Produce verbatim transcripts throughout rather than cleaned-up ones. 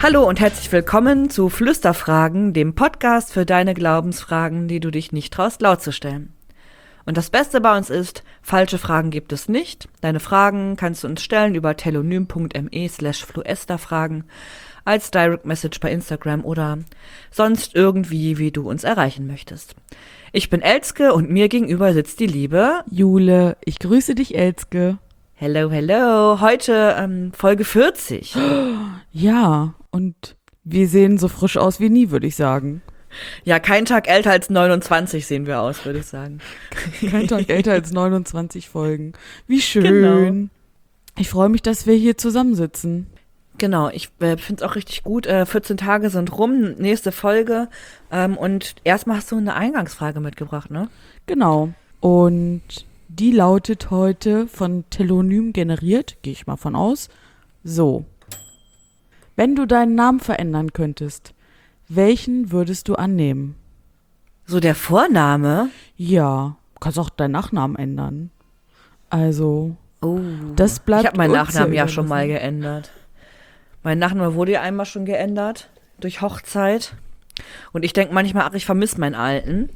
Hallo und herzlich willkommen zu Flüsterfragen, dem Podcast für deine Glaubensfragen, die du dich nicht traust, laut zu stellen. Und das Beste bei uns ist, falsche Fragen gibt es nicht. Deine Fragen kannst du uns stellen über telonym.me slash fluesterfragen als Direct Message bei Instagram oder sonst irgendwie, wie du uns erreichen möchtest. Ich bin Elske und mir gegenüber sitzt die liebe Jule. Ich grüße dich, Elske. Hello, hello. Heute ähm, Folge vierzig. Ja, und wir sehen so frisch aus wie nie, würde ich sagen. Ja, kein Tag älter als neunundzwanzig sehen wir aus, würde ich sagen. Kein Tag älter als neunundzwanzig Folgen. Wie schön. Genau. Ich freue mich, dass wir hier zusammensitzen. Genau, ich äh, finde es auch richtig gut. Äh, vierzehn Tage sind rum, nächste Folge. Ähm, und erstmal hast du eine Eingangsfrage mitgebracht, ne? Genau. Und die lautet heute von Telonym generiert, gehe ich mal von aus. So. Wenn du deinen Namen verändern könntest, welchen würdest du annehmen? So der Vorname? Ja, kannst auch deinen Nachnamen ändern. Also, oh, das bleibt ich habe meinen uns Nachnamen ja ja schon mal geändert. Mein Nachname wurde ja einmal schon geändert, durch Hochzeit. Und ich denke manchmal, ach, ich vermisse meinen alten.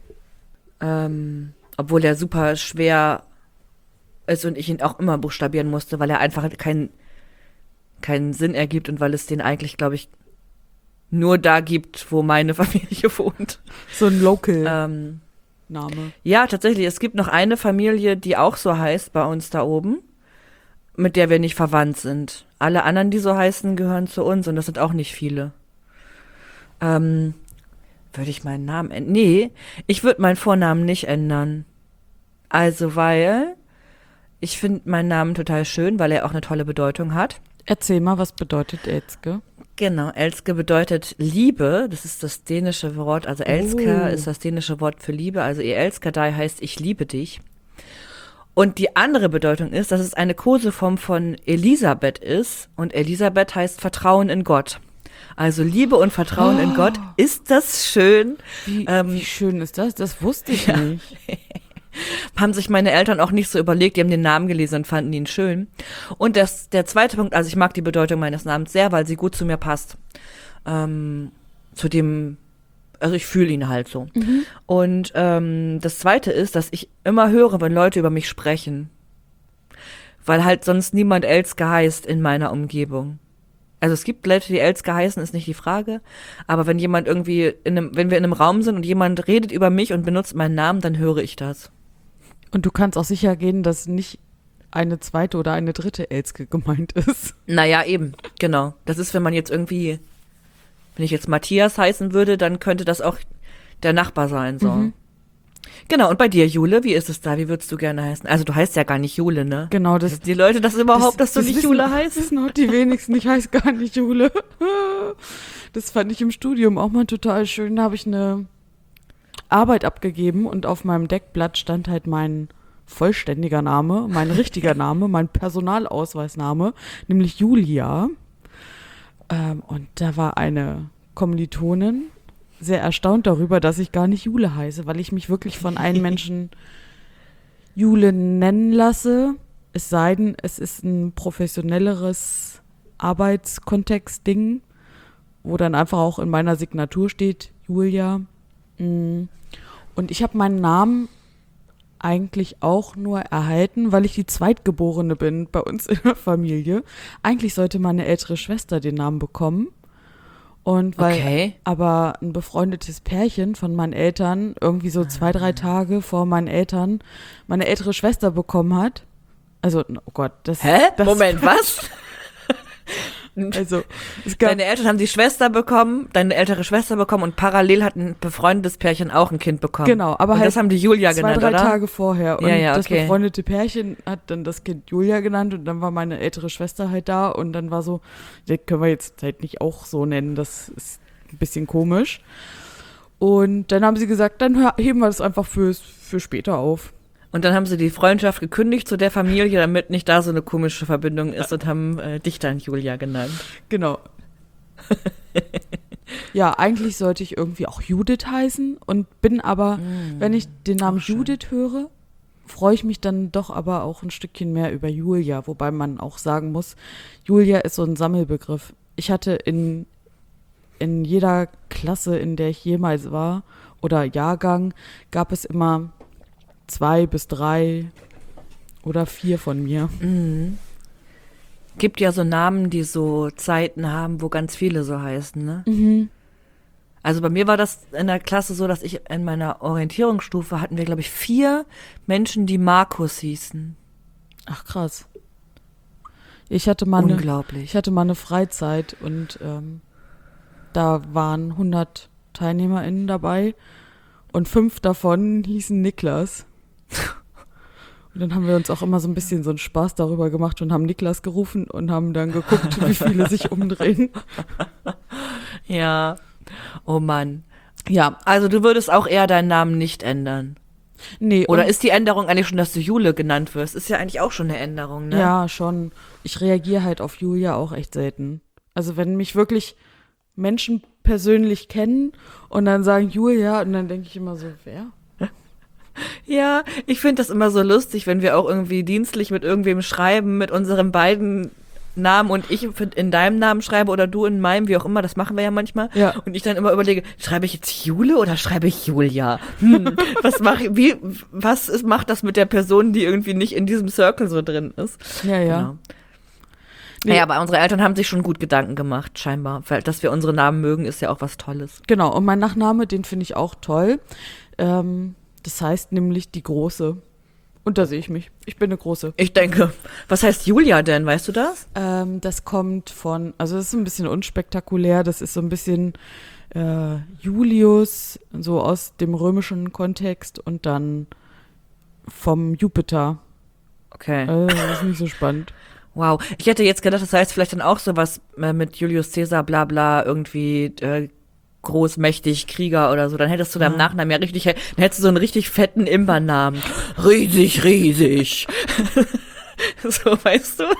Ähm, obwohl der super schwer ist und ich ihn auch immer buchstabieren musste, weil er einfach keinen keinen Sinn ergibt und weil es den eigentlich, glaube ich, nur da gibt, wo meine Familie wohnt. So ein Local ähm, Name. Ja, tatsächlich. Es gibt noch eine Familie, die auch so heißt bei uns da oben, mit der wir nicht verwandt sind. Alle anderen, die so heißen, gehören zu uns und das sind auch nicht viele. Ähm, würde ich meinen Namen ändern? Nee, ich würde meinen Vornamen nicht ändern. Also, weil ich finde meinen Namen total schön, weil er auch eine tolle Bedeutung hat. Erzähl mal, was bedeutet Elske? Genau, Elske bedeutet Liebe, das ist das dänische Wort, also Elsker oh. ist das dänische Wort für Liebe, also ihr Elskadei heißt ich liebe dich. Und die andere Bedeutung ist, dass es eine Koseform von Elisabeth ist und Elisabeth heißt Vertrauen in Gott. Also Liebe und Vertrauen oh. in Gott, ist das schön? Wie, ähm, wie schön ist das? Das wusste ich ja. nicht. Haben sich meine Eltern auch nicht so überlegt, die haben den Namen gelesen und fanden ihn schön. Und das, der zweite Punkt, also ich mag die Bedeutung meines Namens sehr, weil sie gut zu mir passt. Ähm, zu dem, also ich fühle ihn halt so. Mhm. Und ähm, das zweite ist, dass ich immer höre, wenn Leute über mich sprechen. Weil halt sonst niemand Elske heißt in meiner Umgebung. Also es gibt Leute, die Elske heißen, ist nicht die Frage. Aber wenn jemand irgendwie, in einem, wenn wir in einem Raum sind und jemand redet über mich und benutzt meinen Namen, dann höre ich das. Und du kannst auch sicher gehen, dass nicht eine zweite oder eine dritte Elske gemeint ist. Naja, eben, genau. Das ist, wenn man jetzt irgendwie, wenn ich jetzt Matthias heißen würde, dann könnte das auch der Nachbar sein, so. Mhm. Genau, und bei dir, Jule, wie ist es da? Wie würdest du gerne heißen? Also du heißt ja gar nicht Jule, ne? Genau, das... Die Leute das überhaupt, das, dass du das nicht wissen, Jule heißt? Das wissen auch die wenigsten, ich heiße gar nicht Jule. Das fand ich im Studium auch mal total schön. Da habe ich eine Arbeit abgegeben und auf meinem Deckblatt stand halt mein vollständiger Name, mein richtiger Name, mein Personalausweisname, nämlich Julia. Ähm, und da war eine Kommilitonin sehr erstaunt darüber, dass ich gar nicht Jule heiße, weil ich mich wirklich von einem Menschen Jule nennen lasse, es sei denn, es ist ein professionelleres Arbeitskontext-Ding, wo dann einfach auch in meiner Signatur steht, Julia. Und ich habe meinen Namen eigentlich auch nur erhalten, weil ich die Zweitgeborene bin bei uns in der Familie. Eigentlich sollte meine ältere Schwester den Namen bekommen. Und weil okay. aber ein befreundetes Pärchen von meinen Eltern irgendwie so zwei, drei Tage vor meinen Eltern meine ältere Schwester bekommen hat. Also, oh Gott, das... Hä? Das Moment, was? Also, es gab, deine Eltern haben die Schwester bekommen, deine ältere Schwester bekommen und parallel hat ein befreundetes Pärchen auch ein Kind bekommen. Genau, aber und halt das haben die Julia zwei, genannt, drei oder? Tage vorher. Und ja, ja, das okay. befreundete Pärchen hat dann das Kind Julia genannt und dann war meine ältere Schwester halt da und dann war so, das können wir jetzt halt nicht auch so nennen, das ist ein bisschen komisch. Und dann haben sie gesagt, dann heben wir das einfach für, für später auf. Und dann haben sie die Freundschaft gekündigt zu der Familie, damit nicht da so eine komische Verbindung ist und haben äh, dich dann Julia genannt. Genau. Ja, eigentlich sollte ich irgendwie auch Judith heißen und bin aber, mm, wenn ich den Namen Judith höre, freue ich mich dann doch aber auch ein Stückchen mehr über Julia, wobei man auch sagen muss, Julia ist so ein Sammelbegriff. ich hatte in, in jeder Klasse, in der ich jemals war, oder Jahrgang, gab es immer zwei bis drei oder vier von mir. Mhm. Gibt ja so Namen, die so Zeiten haben, wo ganz viele so heißen, ne? Mhm. Also bei mir war das in der Klasse so, dass ich in meiner Orientierungsstufe hatten wir, glaube ich, vier Menschen, die Markus hießen. Ach, krass. Ich hatte mal eine, Unglaublich. ich hatte mal eine Freizeit und ähm, da waren hundert TeilnehmerInnen dabei und fünf davon hießen Niklas. Und dann haben wir uns auch immer so ein bisschen so einen Spaß darüber gemacht und haben Niklas gerufen und haben dann geguckt, wie viele sich umdrehen. Ja. Oh Mann. Ja, Also du würdest auch eher deinen Namen nicht ändern. nee. Oder und- ist die Änderung eigentlich schon, dass du Jule genannt wirst? Ist ja eigentlich auch schon eine Änderung, ne? Ja, schon. Ich reagiere halt auf Julia auch echt selten. Also wenn mich wirklich Menschen persönlich kennen und dann sagen Julia und dann denke ich immer so, wer? Ja, ich finde das immer so lustig, wenn wir auch irgendwie dienstlich mit irgendwem schreiben, mit unseren beiden Namen und ich in deinem Namen schreibe oder du in meinem, wie auch immer, das machen wir ja manchmal. Ja. Und ich dann immer überlege, schreibe ich jetzt Jule oder schreibe ich Julia? Hm, was mache ich, wie, was ist, macht das mit der Person, die irgendwie nicht in diesem Circle so drin ist? Ja, ja. Genau. Nee. Naja, aber unsere Eltern haben sich schon gut Gedanken gemacht, scheinbar. Weil, dass wir unsere Namen mögen, ist ja auch was Tolles. Genau, und mein Nachname, den finde ich auch toll. Ähm, das heißt nämlich die Große. Und da sehe ich mich. Ich bin eine Große. Ich denke, was heißt Julia denn, weißt du das? Ähm, das kommt von, also das ist ein bisschen unspektakulär, das ist so ein bisschen äh, Julius, so aus dem römischen Kontext und dann vom Jupiter. Okay. Also das ist nicht so spannend. Wow. Ich hätte jetzt gedacht, das heißt vielleicht dann auch sowas äh, mit Julius Caesar, bla bla, irgendwie äh, groß, mächtig, Krieger oder so. Dann hättest du deinem Ja. Nachnamen ja richtig, dann hättest du so einen richtig fetten Imbernamen. Riesig, riesig. So, weißt du?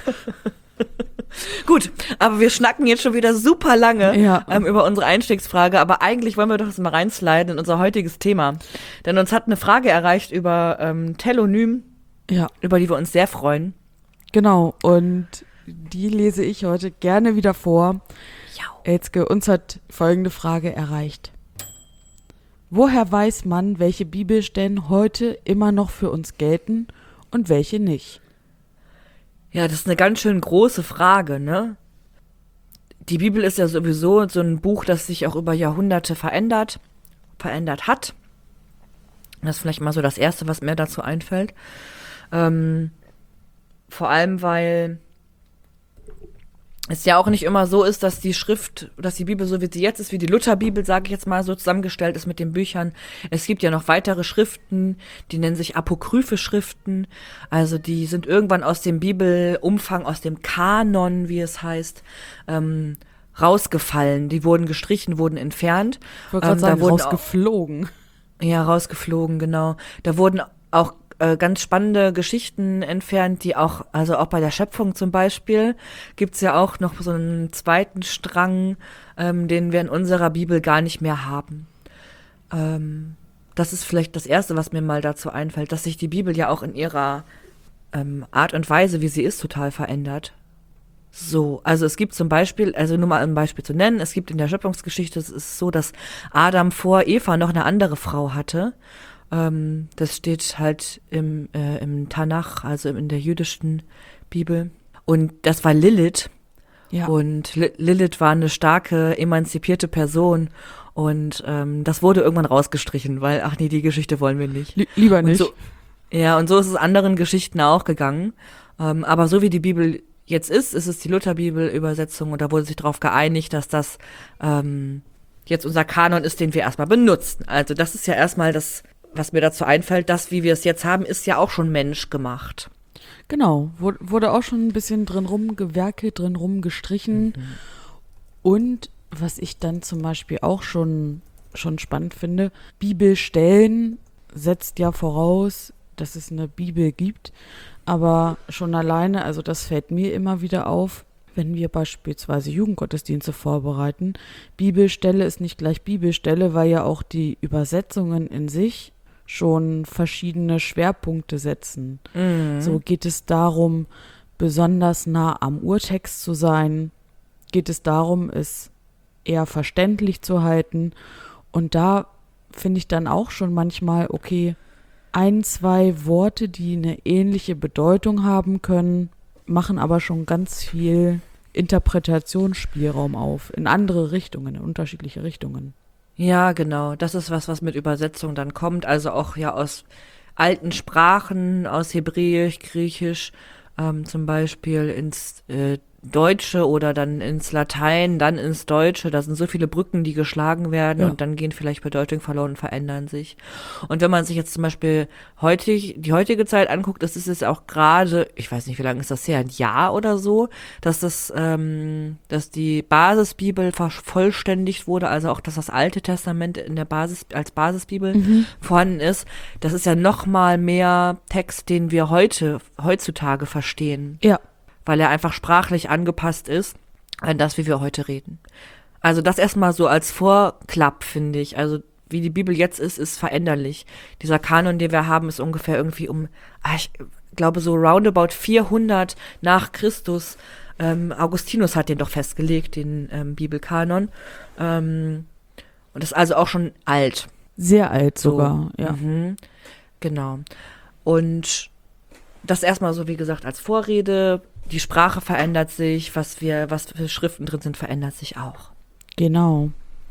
Gut, aber wir schnacken jetzt schon wieder super lange Ja. ähm, über unsere Einstiegsfrage, aber eigentlich wollen wir doch das mal reinsliden in unser heutiges Thema. Denn uns hat eine Frage erreicht über ähm, Telonym, Ja, über die wir uns sehr freuen. genau. Und die lese ich heute gerne wieder vor. Elzke, uns hat folgende Frage erreicht. Woher weiß man, welche Bibelstellen heute immer noch für uns gelten und welche nicht? Ja, das ist eine ganz schön große Frage, ne? Die Bibel ist ja sowieso so ein Buch, das sich auch über Jahrhunderte verändert, verändert hat. Das ist vielleicht mal so das Erste, was mir dazu einfällt. Ähm, vor allem, weil es ja auch nicht immer so ist, dass die Schrift, dass die Bibel so wie sie jetzt ist, wie die Lutherbibel, sage ich jetzt mal, so zusammengestellt ist mit den Büchern. Es gibt ja noch weitere Schriften, die nennen sich apokryphe Schriften. Also die sind irgendwann aus dem Bibelumfang, aus dem Kanon, wie es heißt, ähm, rausgefallen. Die wurden gestrichen, wurden entfernt. Ich wollte gerade Ähm, sagen, da wurden rausgeflogen. Ja, rausgeflogen, genau. Da wurden auch äh, ganz spannende Geschichten entfernt, die auch, also auch bei der Schöpfung zum Beispiel, gibt's ja auch noch so einen zweiten Strang, ähm, den wir in unserer Bibel gar nicht mehr haben. Ähm, das ist vielleicht das Erste, was mir mal dazu einfällt, dass sich die Bibel ja auch in ihrer ähm, Art und Weise, wie sie ist, total verändert. So, also es gibt zum Beispiel, also nur mal ein Beispiel zu nennen, es gibt in der Schöpfungsgeschichte, es ist so, dass Adam vor Eva noch eine andere Frau hatte. Ähm, das steht halt im, äh, im Tanach, also in der jüdischen Bibel. Und das war Lilith. Ja. Und Li- Lilith war eine starke, emanzipierte Person. Und ähm, das wurde irgendwann rausgestrichen, weil, ach nee, die Geschichte wollen wir nicht. Li- lieber Und nicht. so, ja, und so ist es anderen Geschichten auch gegangen. Ähm, aber so wie die Bibel jetzt ist, ist es die Lutherbibel-Übersetzung und da wurde sich darauf geeinigt, dass das ähm, jetzt unser Kanon ist, den wir erstmal benutzen. Also das ist ja erstmal das, was mir dazu einfällt, das, wie wir es jetzt haben, ist ja auch schon menschgemacht. Genau, wurde, wurde auch schon ein bisschen drin rumgewerkelt, drin rumgestrichen. Mhm. Und was ich dann zum Beispiel auch schon, schon spannend finde, Bibelstellen setzt ja voraus, dass es eine Bibel gibt. Aber schon alleine, also das fällt mir immer wieder auf, wenn wir beispielsweise Jugendgottesdienste vorbereiten. Bibelstelle ist nicht gleich Bibelstelle, weil ja auch die Übersetzungen in sich schon verschiedene Schwerpunkte setzen. Mhm. So geht es darum, besonders nah am Urtext zu sein. geht es darum, es eher verständlich zu halten. Und da finde ich dann auch schon manchmal, okay, ein, zwei Worte, die eine ähnliche Bedeutung haben können, machen aber schon ganz viel Interpretationsspielraum auf, in andere Richtungen, in unterschiedliche Richtungen. Ja, genau. Das ist was, was mit Übersetzung dann kommt. Also auch ja aus alten Sprachen, aus Hebräisch, Griechisch, ähm, zum Beispiel ins äh, Deutsche oder dann ins Latein, dann ins Deutsche. Da sind so viele Brücken, die geschlagen werden Ja. und dann gehen vielleicht Bedeutungen verloren und verändern sich. Und wenn man sich jetzt zum Beispiel heutig, die heutige Zeit anguckt, das ist jetzt auch gerade, ich weiß nicht, wie lange ist das her, ein Jahr oder so, dass das, ähm, dass die Basisbibel vervollständigt wurde, also auch, dass das Alte Testament in der Basis, als Basisbibel Mhm. vorhanden ist. Das ist ja noch mal mehr Text, den wir heute, heutzutage verstehen, Ja, weil er einfach sprachlich angepasst ist an das, wie wir heute reden. Also das erstmal so als Vorklapp, finde ich. Also wie die Bibel jetzt ist, ist veränderlich. Dieser Kanon, den wir haben, ist ungefähr irgendwie um, ah, ich glaube so roundabout vierhundert nach Christus. Ähm, Augustinus hat den doch festgelegt, den ähm, Bibelkanon. Ähm, und ist also auch schon alt. sehr alt So. sogar, ja. Mhm. Genau. Und das erstmal so, wie gesagt, als Vorrede. Die Sprache verändert sich, was wir, was für Schriften drin sind, verändert sich auch. Genau.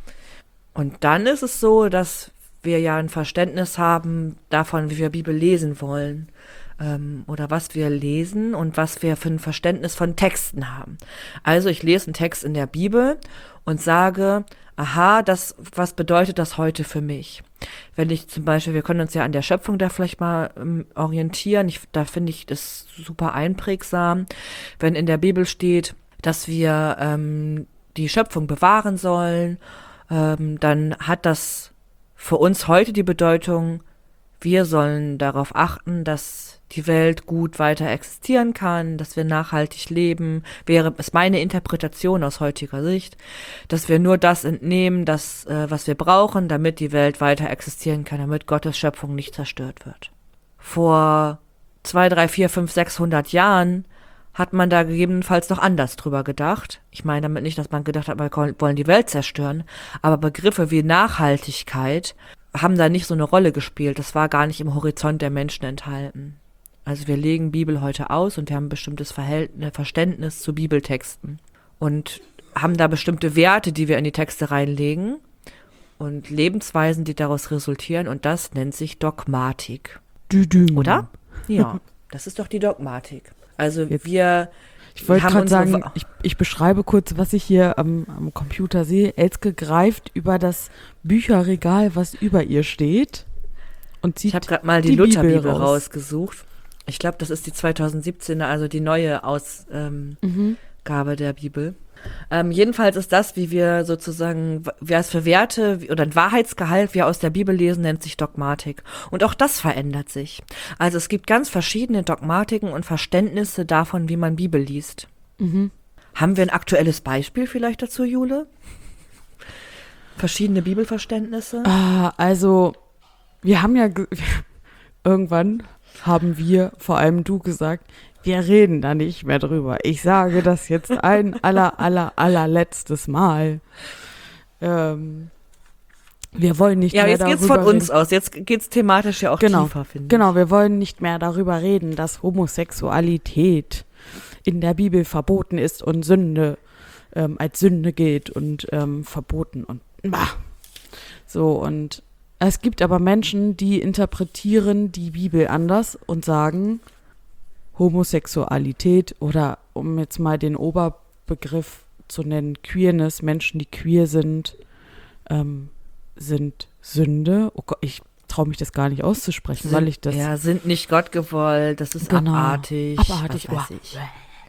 Und dann ist es so, dass wir ja ein Verständnis haben davon, wie wir Bibel lesen wollen. Ähm, oder was wir lesen und was wir für ein Verständnis von Texten haben. Also ich lese einen Text in der Bibel und sage, aha, das, was bedeutet das heute für mich? Wenn ich zum Beispiel, wir können uns ja an der Schöpfung da vielleicht mal ähm, orientieren, ich, da finde ich das super einprägsam, wenn in der Bibel steht, dass wir ähm, die Schöpfung bewahren sollen, ähm, dann hat das für uns heute die Bedeutung, wir sollen darauf achten, dass die Welt gut weiter existieren kann, dass wir nachhaltig leben, wäre es meine Interpretation aus heutiger Sicht, dass wir nur das entnehmen, das, äh, was wir brauchen, damit die Welt weiter existieren kann, damit Gottes Schöpfung nicht zerstört wird. Vor zwei, drei, vier, fünf, sechshundert Jahren hat man da gegebenenfalls noch anders drüber gedacht. Ich meine damit nicht, dass man gedacht hat, wir wollen die Welt zerstören, aber Begriffe wie Nachhaltigkeit haben da nicht so eine Rolle gespielt. Das war gar nicht im Horizont der Menschen enthalten. Also wir legen Bibel heute aus und wir haben ein bestimmtes Verhältnis, Verständnis zu Bibeltexten und haben da bestimmte Werte, die wir in die Texte reinlegen und Lebensweisen, die daraus resultieren, und das nennt sich Dogmatik. Düdüm. Oder? Ja, das ist doch die Dogmatik. Also Jetzt- wir Ich wollte haben gerade unsere sagen, Wa- ich, ich beschreibe kurz, was ich hier am, am Computer sehe. Elske greift über das Bücherregal, was über ihr steht, und zieht Ich habe gerade mal die, die Bibel Lutherbibel raus. rausgesucht. Ich glaube, das ist die zweitausendsiebzehner, also die neue Ausgabe ähm, Gabe der Bibel. Ähm, jedenfalls ist das, wie wir sozusagen, wer es für Werte wie- oder ein Wahrheitsgehalt wir aus der Bibel lesen, nennt sich Dogmatik. Und auch das verändert sich. Also es gibt ganz verschiedene Dogmatiken und Verständnisse davon, wie man Bibel liest. Mhm. Haben wir ein aktuelles Beispiel vielleicht dazu, Jule? Verschiedene Bibelverständnisse? Ah, also, wir haben ja, ge- irgendwann haben wir, vor allem du, gesagt, wir reden da nicht mehr drüber. Ich sage das jetzt ein aller, aller, allerletztes Mal. Ähm, wir wollen nicht Ja, mehr jetzt darüber geht's von reden. uns aus. Jetzt geht's thematisch ja auch Genau, tiefer, finde ich. Genau, wir wollen nicht mehr darüber reden, dass Homosexualität in der Bibel verboten ist und Sünde ähm, als Sünde gilt und ähm, verboten und bah. So, und es gibt aber Menschen, die interpretieren die Bibel anders und sagen, Homosexualität oder, um jetzt mal den Oberbegriff zu nennen, Queerness, Menschen, die queer sind, ähm, sind Sünde. Oh Gott, ich traue mich das gar nicht auszusprechen, weil ich das... Ja, sind nicht Gott gewollt, das ist Genau. abartig. Abartig, was weiß oh. ich.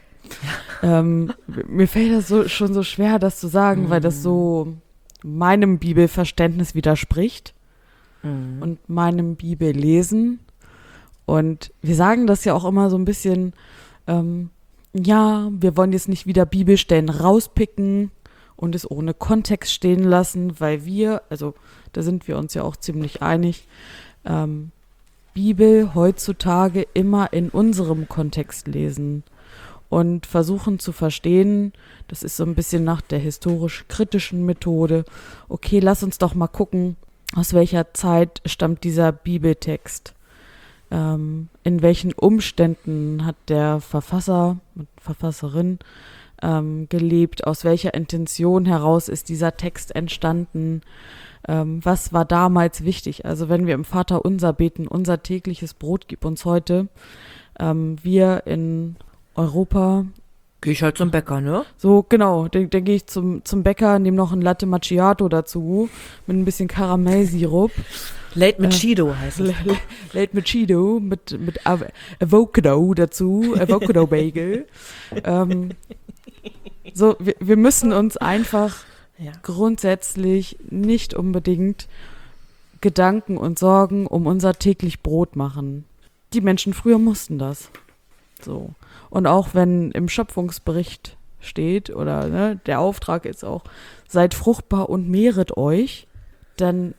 ähm, mir fällt das so, schon so schwer, das zu sagen, weil das so meinem Bibelverständnis widerspricht Mhm. und meinem Bibellesen. Und wir sagen das ja auch immer so ein bisschen, ähm, ja, wir wollen jetzt nicht wieder Bibelstellen rauspicken und es ohne Kontext stehen lassen, weil wir, also da sind wir uns ja auch ziemlich einig, ähm, Bibel heutzutage immer in unserem Kontext lesen. und versuchen zu verstehen, das ist so ein bisschen nach der historisch-kritischen Methode, okay, lass uns doch mal gucken, aus welcher Zeit stammt dieser Bibeltext. Ähm, in welchen Umständen hat der Verfasser und Verfasserin ähm, gelebt? Aus welcher Intention heraus ist dieser Text entstanden? Ähm, was war damals wichtig? Also wenn wir im Vaterunser beten, unser tägliches Brot gib uns heute, ähm, wir in Europa. Gehe ich halt zum Bäcker, ne? So, genau, dann, dann gehe ich zum, zum Bäcker, nehme noch ein Latte Macchiato dazu, mit ein bisschen Karamellsirup. Late Macchiato heißt es. Late Macchiato mit, mit Av- Avocado dazu, Avocado Bagel. ähm, so, wir, wir müssen uns einfach Ja. grundsätzlich nicht unbedingt Gedanken und Sorgen um unser täglich Brot machen. Die Menschen früher mussten das. So. Und auch wenn im Schöpfungsbericht steht oder ne, der Auftrag ist auch, seid fruchtbar und mehret euch, dann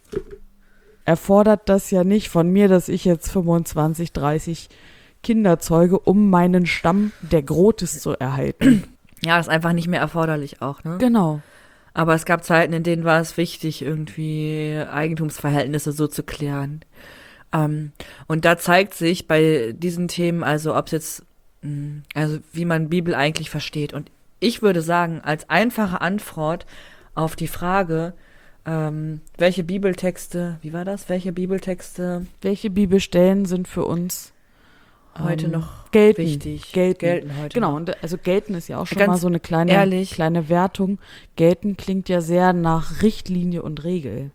erfordert das ja nicht von mir, dass ich jetzt fünfundzwanzig, dreißig Kinder zeuge, um meinen Stamm der Grotes zu erhalten. Ja, ist einfach nicht mehr erforderlich auch, ne? Genau. Aber es gab Zeiten, in denen war es wichtig, irgendwie Eigentumsverhältnisse so zu klären. Ähm, und da zeigt sich bei diesen Themen, also ob es jetzt, mh, also wie man Bibel eigentlich versteht. Und ich würde sagen, als einfache Antwort auf die Frage, ähm, welche Bibeltexte, wie war das? Welche Bibeltexte Welche Bibelstellen sind für uns heute ähm, noch gelten, wichtig? Gelten. Gelten heute Genau, noch. und also gelten ist ja auch schon Ganz mal so eine kleine, ehrlich. kleine Wertung. Gelten klingt ja sehr nach Richtlinie und Regel.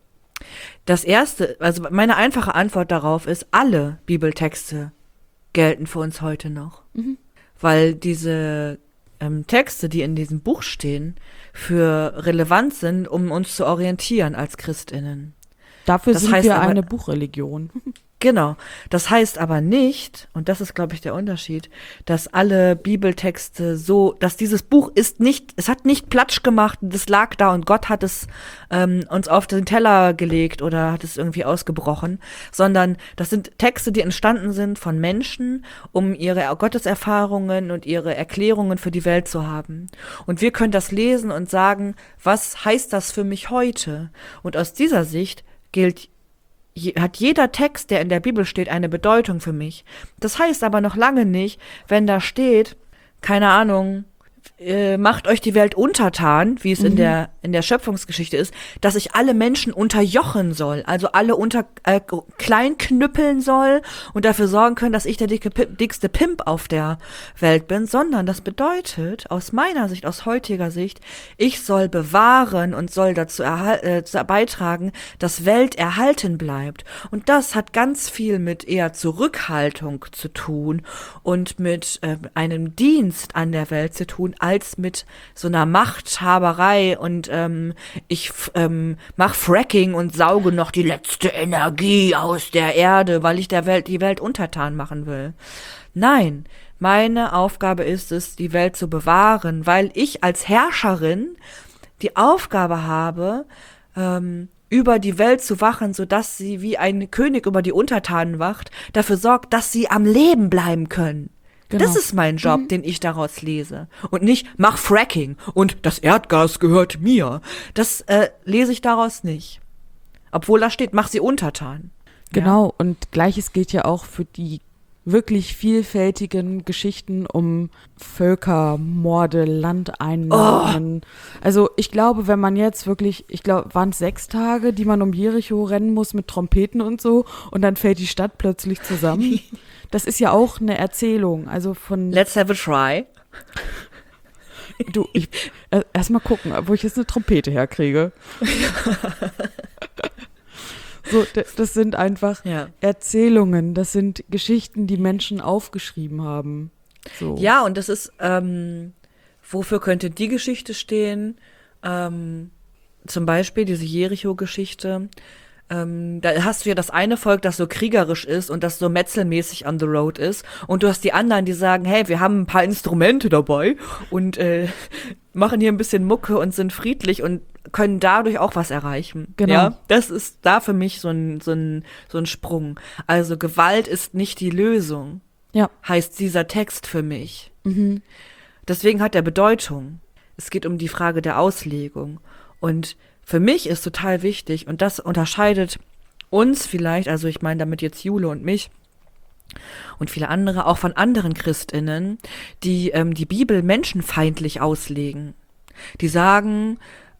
Das erste, also meine einfache Antwort darauf ist, alle Bibeltexte gelten für uns heute noch. Mhm. Weil diese ähm, Texte, die in diesem Buch stehen, für relevant sind, um uns zu orientieren als ChristInnen. Dafür Das sind heißt wir aber- eine Buchreligion. Genau. Das heißt aber nicht, und das ist, glaube ich, der Unterschied, dass alle Bibeltexte so, dass dieses Buch ist nicht, es hat nicht Platsch gemacht, das lag da und Gott hat es ähm, uns auf den Teller gelegt oder hat es irgendwie ausgebrochen, sondern das sind Texte, die entstanden sind von Menschen, um ihre Gotteserfahrungen und ihre Erklärungen für die Welt zu haben. Und wir können das lesen und sagen, was heißt das für mich heute? Und aus dieser Sicht gilt Je, hat jeder Text, der in der Bibel steht, eine Bedeutung für mich. Das heißt aber noch lange nicht, wenn da steht, keine Ahnung, äh, macht euch die Welt untertan, wie es Mhm. in der in der Schöpfungsgeschichte ist, dass ich alle Menschen unterjochen soll, also alle unter äh, klein knüppeln soll und dafür sorgen können, dass ich der dicke, Pimp, dickste Pimp auf der Welt bin, sondern das bedeutet, aus meiner Sicht, aus heutiger Sicht, ich soll bewahren und soll dazu erhal- äh, zu beitragen, dass Welt erhalten bleibt. Und das hat ganz viel mit eher Zurückhaltung zu tun und mit äh, einem Dienst an der Welt zu tun, als mit so einer Machthaberei und ähm, ich f- ähm, mach Fracking und sauge noch die letzte Energie aus der Erde, weil ich der Welt die Welt untertan machen will. Nein, meine Aufgabe ist es, die Welt zu bewahren, weil ich als Herrscherin die Aufgabe habe, ähm, über die Welt zu wachen, sodass sie wie ein König über die Untertanen wacht, dafür sorgt, dass sie am Leben bleiben können. Genau. Das ist mein Job, den ich daraus lese. Und nicht, mach Fracking und das Erdgas gehört mir. Das äh, lese ich daraus nicht. Obwohl da steht, mach sie untertan. Genau, und Gleiches gilt ja auch für die wirklich vielfältigen Geschichten um Völkermorde, Landeinnahmen. Also ich glaube, wenn man jetzt wirklich, ich glaube, waren es sechs Tage, die man um Jericho rennen muss mit Trompeten und so und dann fällt die Stadt plötzlich zusammen. Das ist ja auch eine Erzählung, also von... Let's have a try. Du, ich äh, erst mal gucken, wo ich jetzt eine Trompete herkriege. So, d- das sind einfach Ja. Erzählungen, das sind Geschichten, die Menschen aufgeschrieben haben. So. Ja, und das ist, ähm, wofür könnte die Geschichte stehen? Ähm, zum Beispiel diese Jericho-Geschichte. Ähm, da hast du ja das eine Volk, das so kriegerisch ist und das so metzelmäßig on the road ist. Und du hast die anderen, die sagen, hey, wir haben ein paar Instrumente dabei und äh, machen hier ein bisschen Mucke und sind friedlich und können dadurch auch was erreichen. Genau. Ja, das ist da für mich so ein, so ein, so ein Sprung. Also Gewalt ist nicht die Lösung, Ja, heißt dieser Text für mich. Mhm. Deswegen hat er Bedeutung. Es geht um die Frage der Auslegung. Und für mich ist total wichtig, und das unterscheidet uns vielleicht, also ich meine damit jetzt Jule und mich und viele andere, auch von anderen ChristInnen, die ähm, die Bibel menschenfeindlich auslegen. Die sagen,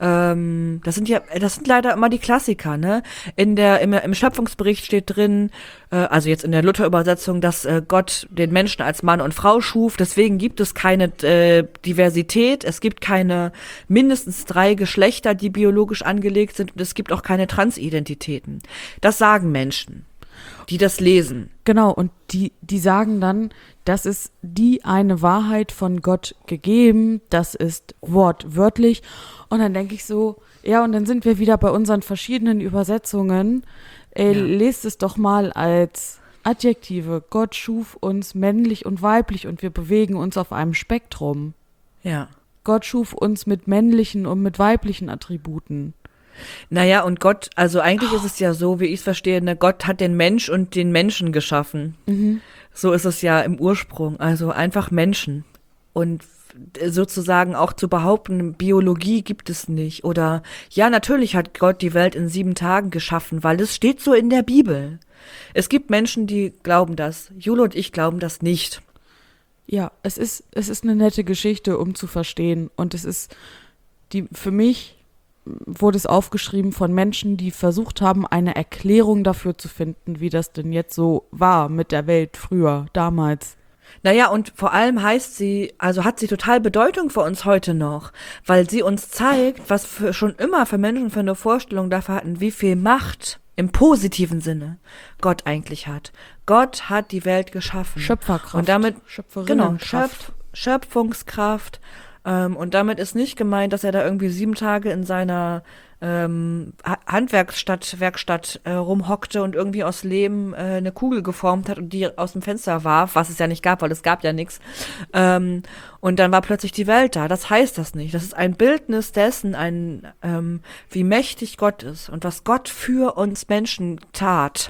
ähm, das sind ja, das sind leider immer die Klassiker, ne? In der, im, im Schöpfungsbericht steht drin, äh, also jetzt in der Luther-Übersetzung, dass äh, Gott den Menschen als Mann und Frau schuf, deswegen gibt es keine äh, Diversität, es gibt keine mindestens drei Geschlechter, die biologisch angelegt sind, und es gibt auch keine Transidentitäten. Das sagen Menschen, die das lesen. Genau, und die, die sagen dann, das ist die eine Wahrheit von Gott gegeben, das ist wortwörtlich. Und dann denke ich so, ja, und dann sind wir wieder bei unseren verschiedenen Übersetzungen. Ey, Ja. lest es doch mal als Adjektive. Gott schuf uns männlich und weiblich und wir bewegen uns auf einem Spektrum. Ja. Gott schuf uns mit männlichen und mit weiblichen Attributen. Naja, und Gott, also eigentlich ist es ja so, wie ich es verstehe, ne, Gott hat den Mensch und den Menschen geschaffen. Mhm. So ist es ja im Ursprung, also einfach Menschen. Und sozusagen auch zu behaupten, Biologie gibt es nicht. Oder ja, natürlich hat Gott die Welt in sieben Tagen geschaffen, weil es steht so in der Bibel. Es gibt Menschen, die glauben das. Jule und ich glauben das nicht. Ja, es ist, es ist eine nette Geschichte, um zu verstehen. Und es ist, die, für mich wurde es aufgeschrieben von Menschen, die versucht haben, eine Erklärung dafür zu finden, wie das denn jetzt so war mit der Welt früher, damals. Naja, und vor allem heißt sie, also hat sie total Bedeutung für uns heute noch, weil sie uns zeigt, was für, schon immer für Menschen für eine Vorstellung dafür hatten, wie viel Macht im positiven Sinne Gott eigentlich hat. Gott hat die Welt geschaffen. Schöpferkraft. Und damit, genau, Schöpferinnenkraft. Schöpf, Schöpfungskraft. Ähm, und damit ist nicht gemeint, dass er da irgendwie sieben Tage in seiner ähm, Ha- Handwerksstadt, Werkstatt äh, rumhockte und irgendwie aus Lehm äh, eine Kugel geformt hat und die aus dem Fenster warf, was es ja nicht gab, weil es gab ja nichts. Ähm, und dann war plötzlich die Welt da. Das heißt das nicht. Das ist ein Bildnis dessen, ein, ähm, wie mächtig Gott ist und was Gott für uns Menschen tat,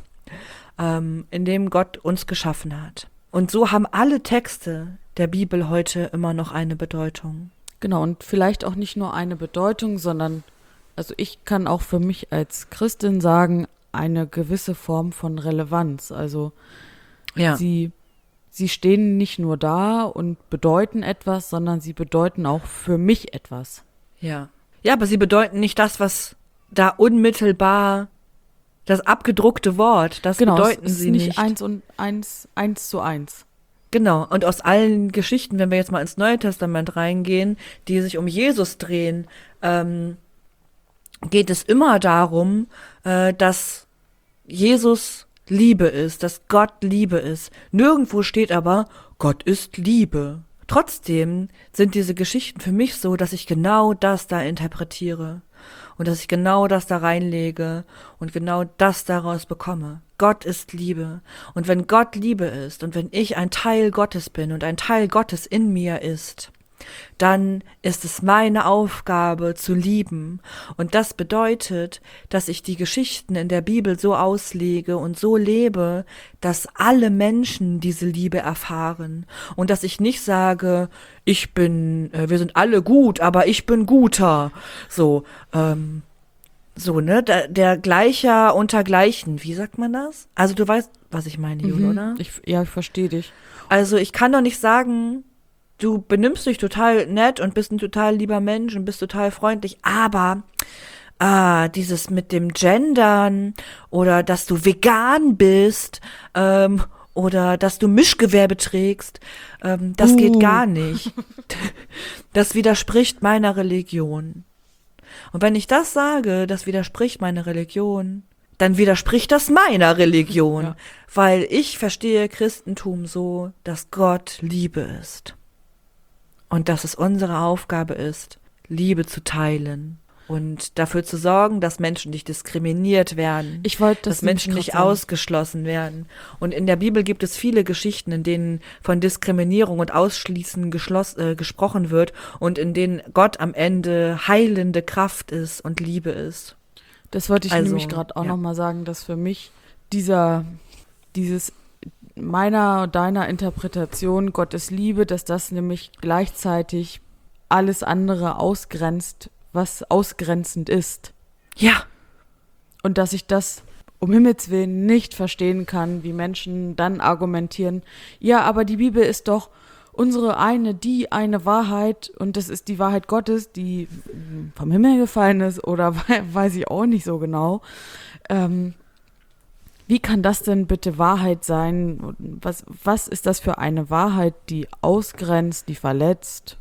ähm, indem Gott uns geschaffen hat. Und so haben alle Texte der Bibel heute immer noch eine Bedeutung. Genau, und vielleicht auch nicht nur eine Bedeutung, sondern, also ich kann auch für mich als Christin sagen, eine gewisse Form von Relevanz. Also Ja. sie, sie stehen nicht nur da und bedeuten etwas, sondern sie bedeuten auch für mich etwas. Ja. Ja, aber sie bedeuten nicht das, was da unmittelbar das abgedruckte Wort, das Genau, bedeuten es ist sie nicht, nicht. eins und eins, eins zu eins. Genau. Und aus allen Geschichten, wenn wir jetzt mal ins Neue Testament reingehen, die sich um Jesus drehen, ähm, geht es immer darum, äh, dass Jesus Liebe ist, dass Gott Liebe ist. Nirgendwo steht aber, Gott ist Liebe. Trotzdem sind diese Geschichten für mich so, dass ich genau das da interpretiere und dass ich genau das da reinlege und genau das daraus bekomme. Gott ist Liebe. Und wenn Gott Liebe ist und wenn ich ein Teil Gottes bin und ein Teil Gottes in mir ist, dann ist es meine Aufgabe zu lieben. Und das bedeutet, dass ich die Geschichten in der Bibel so auslege und so lebe, dass alle Menschen diese Liebe erfahren. Und dass ich nicht sage, ich bin, äh, wir sind alle gut, aber ich bin guter. So, ähm, so, ne, der, der Gleicher unter Gleichen. Wie sagt man das? Also du weißt, was ich meine, Jule, oder? Ich, ja, ich verstehe dich. Also ich kann doch nicht sagen, du benimmst dich total nett und bist ein total lieber Mensch und bist total freundlich, aber ah, dieses mit dem Gendern oder dass du vegan bist ähm, oder dass du Mischgewerbe trägst, ähm, das Uh. geht gar nicht. Das widerspricht meiner Religion. Und wenn ich das sage, das widerspricht meiner Religion, dann widerspricht das meiner Religion, Ja. weil ich verstehe Christentum so, dass Gott Liebe ist. Und dass es unsere Aufgabe ist, Liebe zu teilen und dafür zu sorgen, dass Menschen nicht diskriminiert werden, Ich wollte das dass Menschen nämlich nicht grad sagen. ausgeschlossen werden. Und in der Bibel gibt es viele Geschichten, in denen von Diskriminierung und Ausschließen geschloss, äh, gesprochen wird und in denen Gott am Ende heilende Kraft ist und Liebe ist. Das wollte ich Also, nämlich gerade auch ja. noch mal sagen, dass für mich dieser, dieses meiner, deiner Interpretation Gottes Liebe, dass das nämlich gleichzeitig alles andere ausgrenzt, was ausgrenzend ist. Ja. Und dass ich das um Himmels Willen nicht verstehen kann, wie Menschen dann argumentieren, ja, aber die Bibel ist doch unsere eine, die eine Wahrheit und das ist die Wahrheit Gottes, die vom Himmel gefallen ist oder weiß ich auch nicht so genau. Ähm, wie kann das denn bitte Wahrheit sein? Was, was ist das für eine Wahrheit, die ausgrenzt, die verletzt?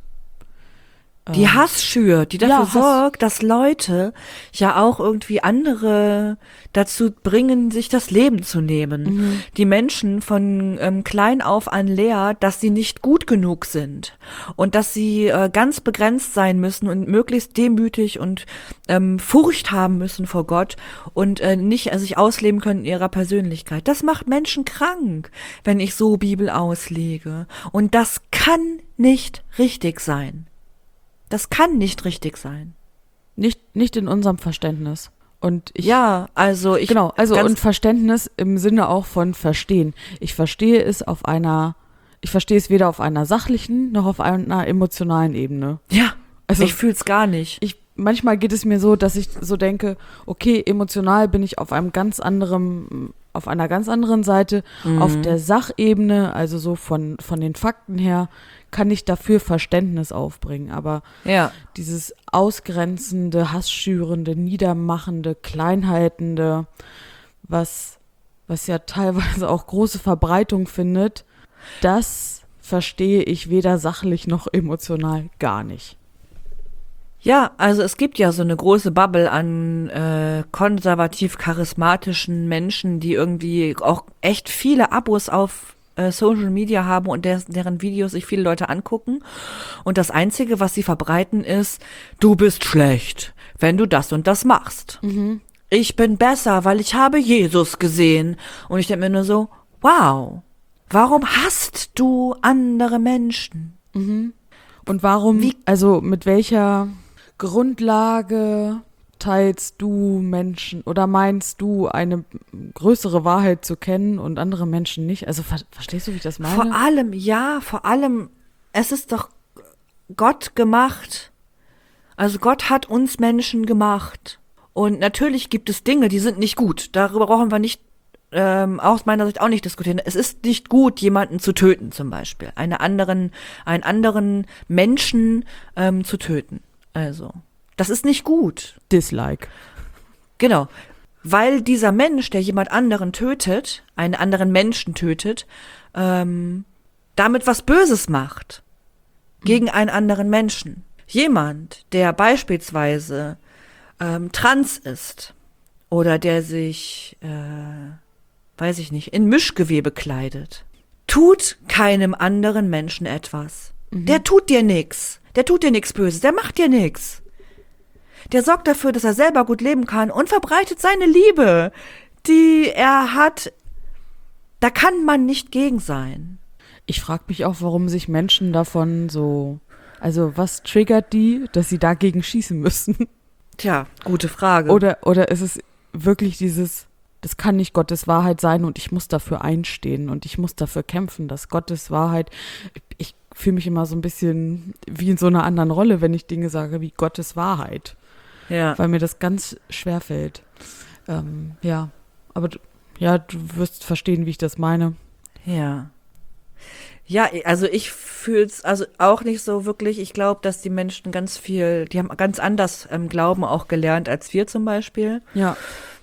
Die Hass schürt, die dafür Ja, Hass. sorgt, dass Leute ja auch irgendwie andere dazu bringen, sich das Leben zu nehmen. Mhm. Die Menschen von ähm, klein auf an lehrt, dass sie nicht gut genug sind und dass sie äh, ganz begrenzt sein müssen und möglichst demütig und ähm, Furcht haben müssen vor Gott und äh, nicht äh, sich ausleben können in ihrer Persönlichkeit. Das macht Menschen krank, wenn ich so Bibel auslege. Und das kann nicht richtig sein. Das kann nicht richtig sein. Nicht, nicht in unserem Verständnis. Und ich, Ja, also ich. genau, also ganz- und Verständnis im Sinne auch von Verstehen. Ich verstehe es auf einer, ich verstehe es weder auf einer sachlichen noch auf einer emotionalen Ebene. Ja, Also ich fühl's gar nicht. ich, manchmal geht es mir so, dass ich so denke, okay, emotional bin ich auf einem ganz anderen, auf einer ganz anderen Seite. Mhm. Auf der Sachebene, also so von, von den Fakten her, kann ich dafür Verständnis aufbringen. Aber Ja, dieses ausgrenzende, hassschürende, niedermachende, kleinhaltende, was, was ja teilweise auch große Verbreitung findet, das verstehe ich weder sachlich noch emotional gar nicht. ja, also es gibt ja so eine große Bubble an äh, konservativ-charismatischen Menschen, die irgendwie auch echt viele Abos auf äh, Social Media haben und der, deren Videos sich viele Leute angucken. Und das Einzige, was sie verbreiten, ist, du bist schlecht, wenn du das und das machst. Ich bin besser, weil ich habe Jesus gesehen. Und ich denke mir nur so, wow, warum hasst du andere Menschen? Und warum, Wie- also mit welcher Grundlage teilst du Menschen oder meinst du, eine größere Wahrheit zu kennen und andere Menschen nicht? Also ver verstehst du, wie ich das meine? Vor allem, ja, vor allem, es ist doch Gott gemacht. Also Gott hat uns Menschen gemacht. Und natürlich gibt es Dinge, die sind nicht gut. Darüber brauchen wir nicht, ähm, aus meiner Sicht auch nicht diskutieren. Es ist nicht gut, jemanden zu töten, zum Beispiel. Eine anderen, einen anderen Menschen ähm, zu töten. Also, das ist nicht gut. Dislike. Genau. Weil dieser Mensch, der jemand anderen tötet, einen anderen Menschen tötet, ähm, damit was Böses macht. Gegen einen anderen Menschen. Jemand, der beispielsweise ähm, trans ist oder der sich, äh, weiß ich nicht, in Mischgewebe kleidet, tut keinem anderen Menschen etwas. Der tut dir nix. Der tut dir nix Böses. Der macht dir nix. Der sorgt dafür, dass er selber gut leben kann und verbreitet seine Liebe, die er hat. Da kann man nicht gegen sein. Ich frage mich auch, warum sich Menschen davon so, also was triggert die, dass sie dagegen schießen müssen? Tja, gute Frage. Oder, oder ist es wirklich dieses, das kann nicht Gottes Wahrheit sein und ich muss dafür einstehen und ich muss dafür kämpfen, dass Gottes Wahrheit, ich fühle mich immer so ein bisschen wie in so einer anderen Rolle, wenn ich Dinge sage wie Gottes Wahrheit, ja. weil mir das ganz schwer fällt. Ähm, ja, aber du, ja, du wirst verstehen, wie ich das meine. Ja. Ja, also ich fühl's also auch nicht so wirklich. Ich glaube, dass die Menschen ganz viel, die haben ganz anders ähm, Glauben auch gelernt als wir zum Beispiel. Ja.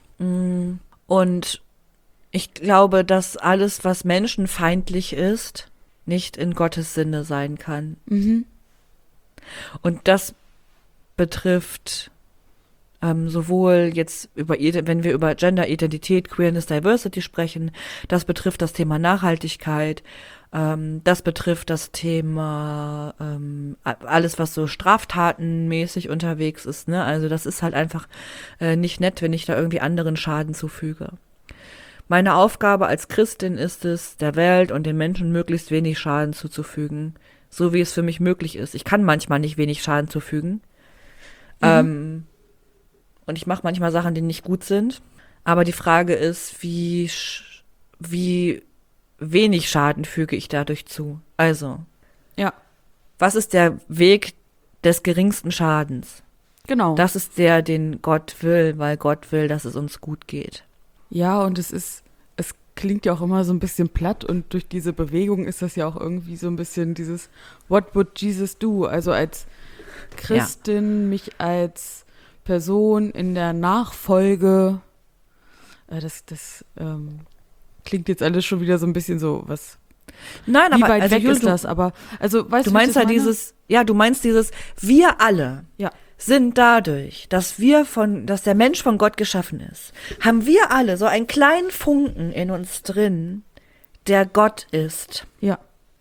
Und ich glaube, dass alles, was menschenfeindlich ist, nicht in Gottes Sinne sein kann. Mhm. Und das betrifft ähm, sowohl jetzt über, wenn wir über Gender-Identität, Queerness, Diversity sprechen, das betrifft das Thema Nachhaltigkeit, ähm, das betrifft das Thema ähm, alles, was so straftatenmäßig unterwegs ist, ne? Also das ist halt einfach äh, nicht nett, wenn ich da irgendwie anderen Schaden zufüge. Meine Aufgabe als Christin ist es, der Welt und den Menschen möglichst wenig Schaden zuzufügen, so wie es für mich möglich ist. Ich kann manchmal nicht wenig Schaden zufügen. Mhm. Ähm, und ich mache manchmal Sachen, die nicht gut sind. Aber die Frage ist, wie, wie wenig Schaden füge ich dadurch zu. Also, Ja, was ist der Weg des geringsten Schadens? genau. Das ist der, den Gott will, weil Gott will, dass es uns gut geht. Ja, und es ist, es klingt ja auch immer so ein bisschen platt und durch diese Bewegung ist das ja auch irgendwie so ein bisschen dieses What would Jesus do? Also als Christin, mich als Person in der Nachfolge, äh, das, das ähm, klingt jetzt alles schon wieder so ein bisschen so, was, Nein, wie aber weit also, weg Jule, ist das? Aber, also, weißt Du du, wie ich meinst das ja meine? dieses, ja, du meinst dieses, wir alle Ja. sind dadurch, dass wir von, dass der Mensch von Gott geschaffen ist, haben wir alle so einen kleinen Funken in uns drin, der Gott ist. Ja,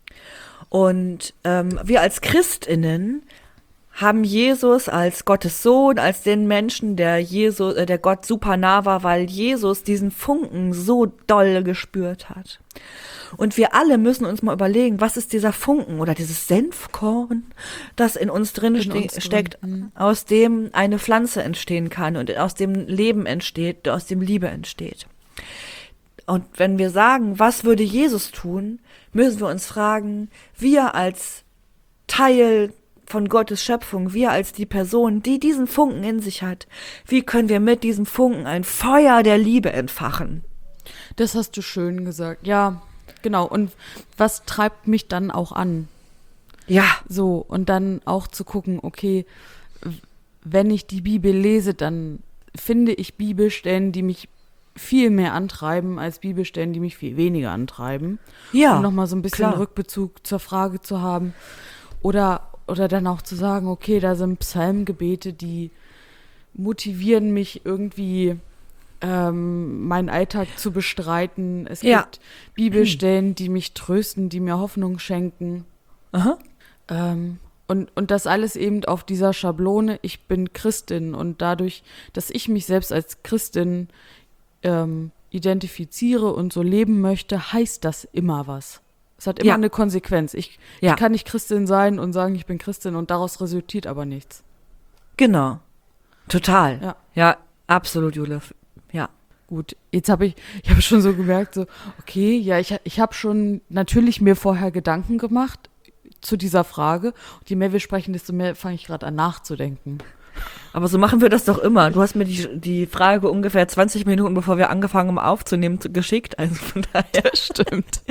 Und ähm, wir als ChristInnen haben Jesus als Gottes Sohn, als den Menschen, der Jesus, äh, der Gott super nah war, weil Jesus diesen Funken so doll gespürt hat. Und wir alle müssen uns mal überlegen, was ist dieser Funken oder dieses Senfkorn, das in uns drin, In ste uns drin, steckt, mhm. aus dem eine Pflanze entstehen kann und aus dem Leben entsteht, aus dem Liebe entsteht. Und wenn wir sagen, was würde Jesus tun, müssen wir uns fragen, wir als Teil von Gottes Schöpfung, wir als die Person, die diesen Funken in sich hat, wie können wir mit diesem Funken ein Feuer der Liebe entfachen? das hast du schön gesagt. Ja, genau. Und was treibt mich dann auch an? Ja, So, und dann auch zu gucken, okay, w- wenn ich die Bibel lese, dann finde ich Bibelstellen, die mich viel mehr antreiben, als Bibelstellen, die mich viel weniger antreiben. ja, Um nochmal so ein bisschen klar. Rückbezug zur Frage zu haben. Oder, oder dann auch zu sagen, okay, da sind Psalmgebete, die motivieren mich irgendwie, ähm, meinen Alltag zu bestreiten. Es Ja. gibt Bibelstellen, die mich trösten, die mir Hoffnung schenken. Aha. Ähm, und, und das alles eben auf dieser Schablone, ich bin Christin und dadurch, dass ich mich selbst als Christin ähm, identifiziere und so leben möchte, heißt das immer was. Es hat immer Ja. eine Konsequenz. Ich, Ja. ich kann nicht Christin sein und sagen, ich bin Christin und daraus resultiert aber nichts. Genau. Total. Ja. Ja, absolut, Jule. Ja. Gut, jetzt habe ich, ich habe schon so gemerkt, so, okay, ja, ich, ich habe schon natürlich mir vorher Gedanken gemacht zu dieser Frage. Und je mehr wir sprechen, desto mehr fange ich gerade an nachzudenken. Aber so machen wir das doch immer. Du hast mir die, die Frage ungefähr zwanzig Minuten, bevor wir angefangen haben aufzunehmen, zu- geschickt. Also von daher. Stimmt.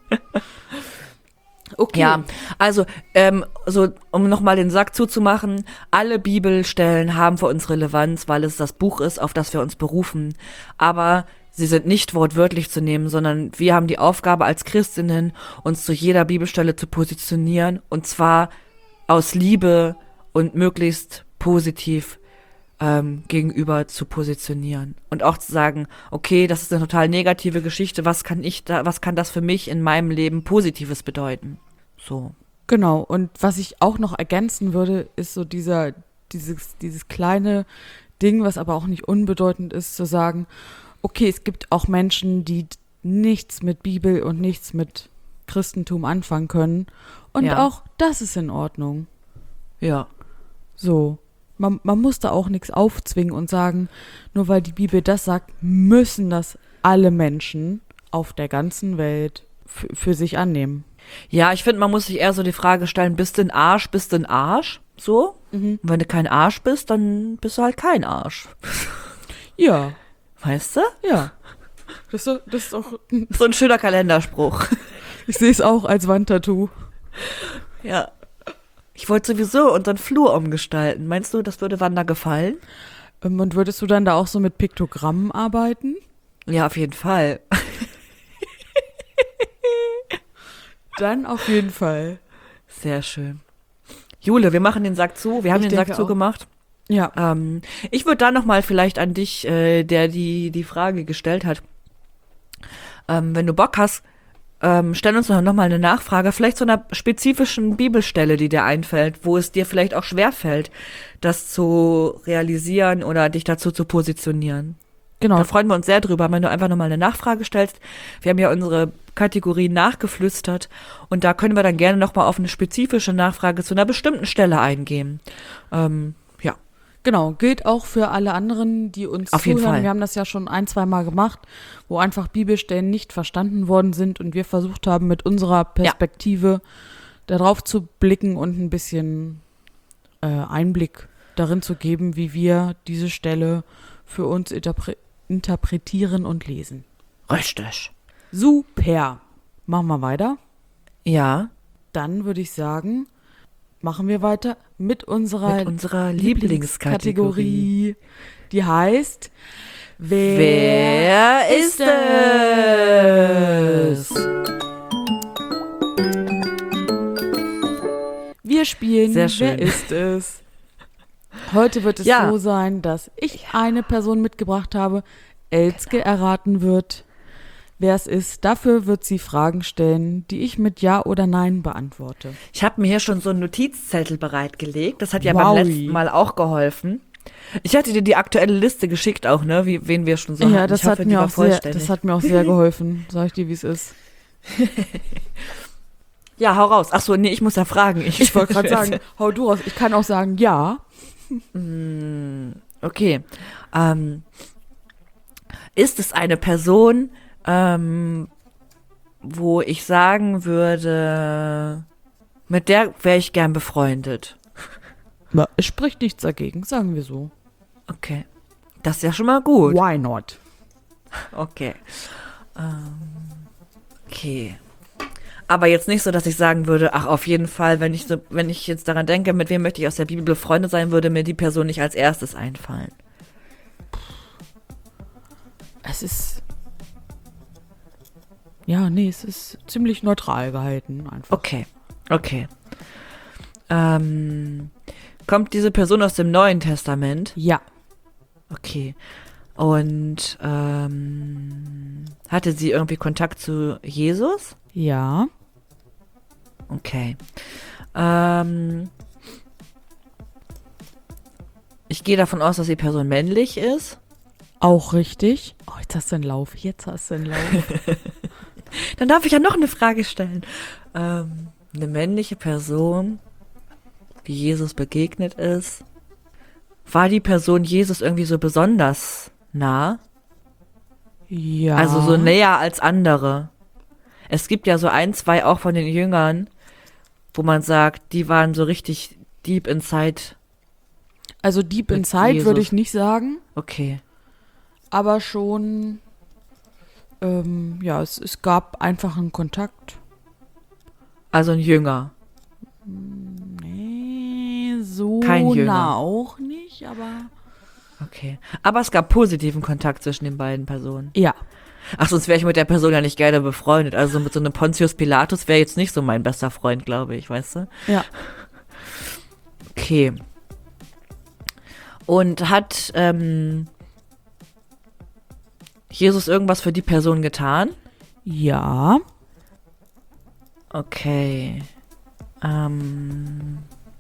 Okay. Ja, also ähm, so um nochmal den Sack zuzumachen, alle Bibelstellen haben für uns Relevanz, weil es das Buch ist, auf das wir uns berufen. Aber sie sind nicht wortwörtlich zu nehmen, sondern wir haben die Aufgabe als Christinnen, uns zu jeder Bibelstelle zu positionieren, und zwar aus Liebe und möglichst positiv ähm, gegenüber zu positionieren. Und auch zu sagen, okay, das ist eine total negative Geschichte, was kann ich da, was kann das für mich in meinem Leben Positives bedeuten? So. Genau, und was ich auch noch ergänzen würde, ist so dieser, dieses, dieses kleine Ding, was aber auch nicht unbedeutend ist, zu sagen, okay, es gibt auch Menschen, die nichts mit Bibel und nichts mit Christentum anfangen können. Und Ja. auch das ist in Ordnung. Ja. So. Man, man muss da auch nichts aufzwingen und sagen, nur weil die Bibel das sagt, müssen das alle Menschen auf der ganzen Welt f- für sich annehmen. Ja, ich finde, man muss sich eher so die Frage stellen, bist du ein Arsch, bist du ein Arsch? So. Und wenn du kein Arsch bist, dann bist du halt kein Arsch. Ja, Weißt du? ja. Das ist, doch- das ist auch, So ein schöner Kalenderspruch. ich sehe es auch als Wandtattoo. Ja. Ich wollte sowieso unseren Flur umgestalten. Meinst du, das würde Wanda gefallen? Ähm, Und würdest du dann da auch so mit Piktogrammen arbeiten? Ja, auf jeden Fall. Dann auf jeden Fall. Sehr schön. Jule, wir machen den Sack zu. Wir haben Ich den Sack denke auch. zugemacht. Ja. Ähm, ich würde da nochmal vielleicht an dich, äh, der die, die Frage gestellt hat, ähm, wenn du Bock hast, ähm, stell uns doch nochmal eine Nachfrage, vielleicht zu einer spezifischen Bibelstelle, die dir einfällt, wo es dir vielleicht auch schwerfällt, das zu realisieren oder dich dazu zu positionieren. Genau. Da freuen wir uns sehr drüber, wenn du einfach nochmal eine Nachfrage stellst. Wir haben ja unsere Kategorien nachgeflüstert und da können wir dann gerne nochmal auf eine spezifische Nachfrage zu einer bestimmten Stelle eingehen. Ähm, ja. Genau, gilt auch für alle anderen, die uns Auf jeden zuhören. Fall. Wir haben das ja schon ein, zwei Mal gemacht, wo einfach Bibelstellen nicht verstanden worden sind und wir versucht haben, mit unserer Perspektive darauf zu blicken und ein bisschen äh, Einblick darin zu geben, wie wir diese Stelle für uns interpre- interpretieren und lesen. Richtig. Super. Machen wir weiter. Ja, Dann würde ich sagen, machen wir weiter mit unserer, mit unserer Lieblingskategorie. Lieblingskategorie, die heißt Wer, Wer ist es? Wir spielen Sehr schön. Wer ist es? Heute wird es Ja. so sein, dass ich eine Person mitgebracht habe, Elske erraten wird, wer es ist. Dafür wird sie Fragen stellen, die ich mit Ja oder Nein beantworte. Ich habe mir hier schon so einen Notizzettel bereitgelegt. Das hat ja Wowi. beim letzten Mal auch geholfen. Ich hatte dir die aktuelle Liste geschickt auch, ne? Wie, wen wir schon so Ja, hatten. das ich hoffe, hat, die mir war auch sehr, vollständig. das hat mir auch sehr geholfen. Sag ich dir, wie es ist. Ja, hau raus. Ach so, nee, ich muss ja fragen. Ich wollte gerade sagen, hau du raus. Ich kann auch sagen Ja. Okay. Ähm, ist es eine Person, ähm, wo ich sagen würde, mit der wäre ich gern befreundet? Ja, es spricht nichts dagegen, sagen wir so. Okay. Das ist ja schon mal gut. Why not? Okay. Ähm, okay. Aber jetzt nicht so, dass ich sagen würde, ach, auf jeden Fall, wenn ich so, wenn ich jetzt daran denke, mit wem möchte ich aus der Bibel befreundet sein, würde mir die Person nicht als erstes einfallen. Es ist. Ja, nee, es ist ziemlich neutral gehalten einfach. Okay. Okay. Ähm, kommt diese Person aus dem Neuen Testament? Ja. Okay. Und ähm, hatte sie irgendwie Kontakt zu Jesus? Ja. Okay. Ähm, ich gehe davon aus, dass die Person männlich ist. Auch richtig. Oh, jetzt hast du einen Lauf. Jetzt hast du einen Lauf. Dann darf ich ja noch eine Frage stellen. Ähm, eine männliche Person, die Jesus begegnet ist. War die Person Jesus irgendwie so besonders nah? Ja. Also so näher als andere? Es gibt ja so ein, zwei auch von den Jüngern, wo man sagt, die waren so richtig deep inside. Also deep mit inside Jesus. würde ich nicht sagen, Okay. aber schon, ähm, ja, es, es gab einfach einen Kontakt. Also ein Jünger. Nee, so Kein Jünger. nah auch nicht, aber Okay. Aber es gab positiven Kontakt zwischen den beiden Personen. ja. Ach, sonst wäre ich mit der Person ja nicht gerne befreundet. Also mit so einem Pontius Pilatus wäre jetzt nicht so mein bester Freund, glaube ich, weißt du? Ja. Okay. Und hat ähm, Jesus irgendwas für die Person getan? Ja. Okay. Ähm,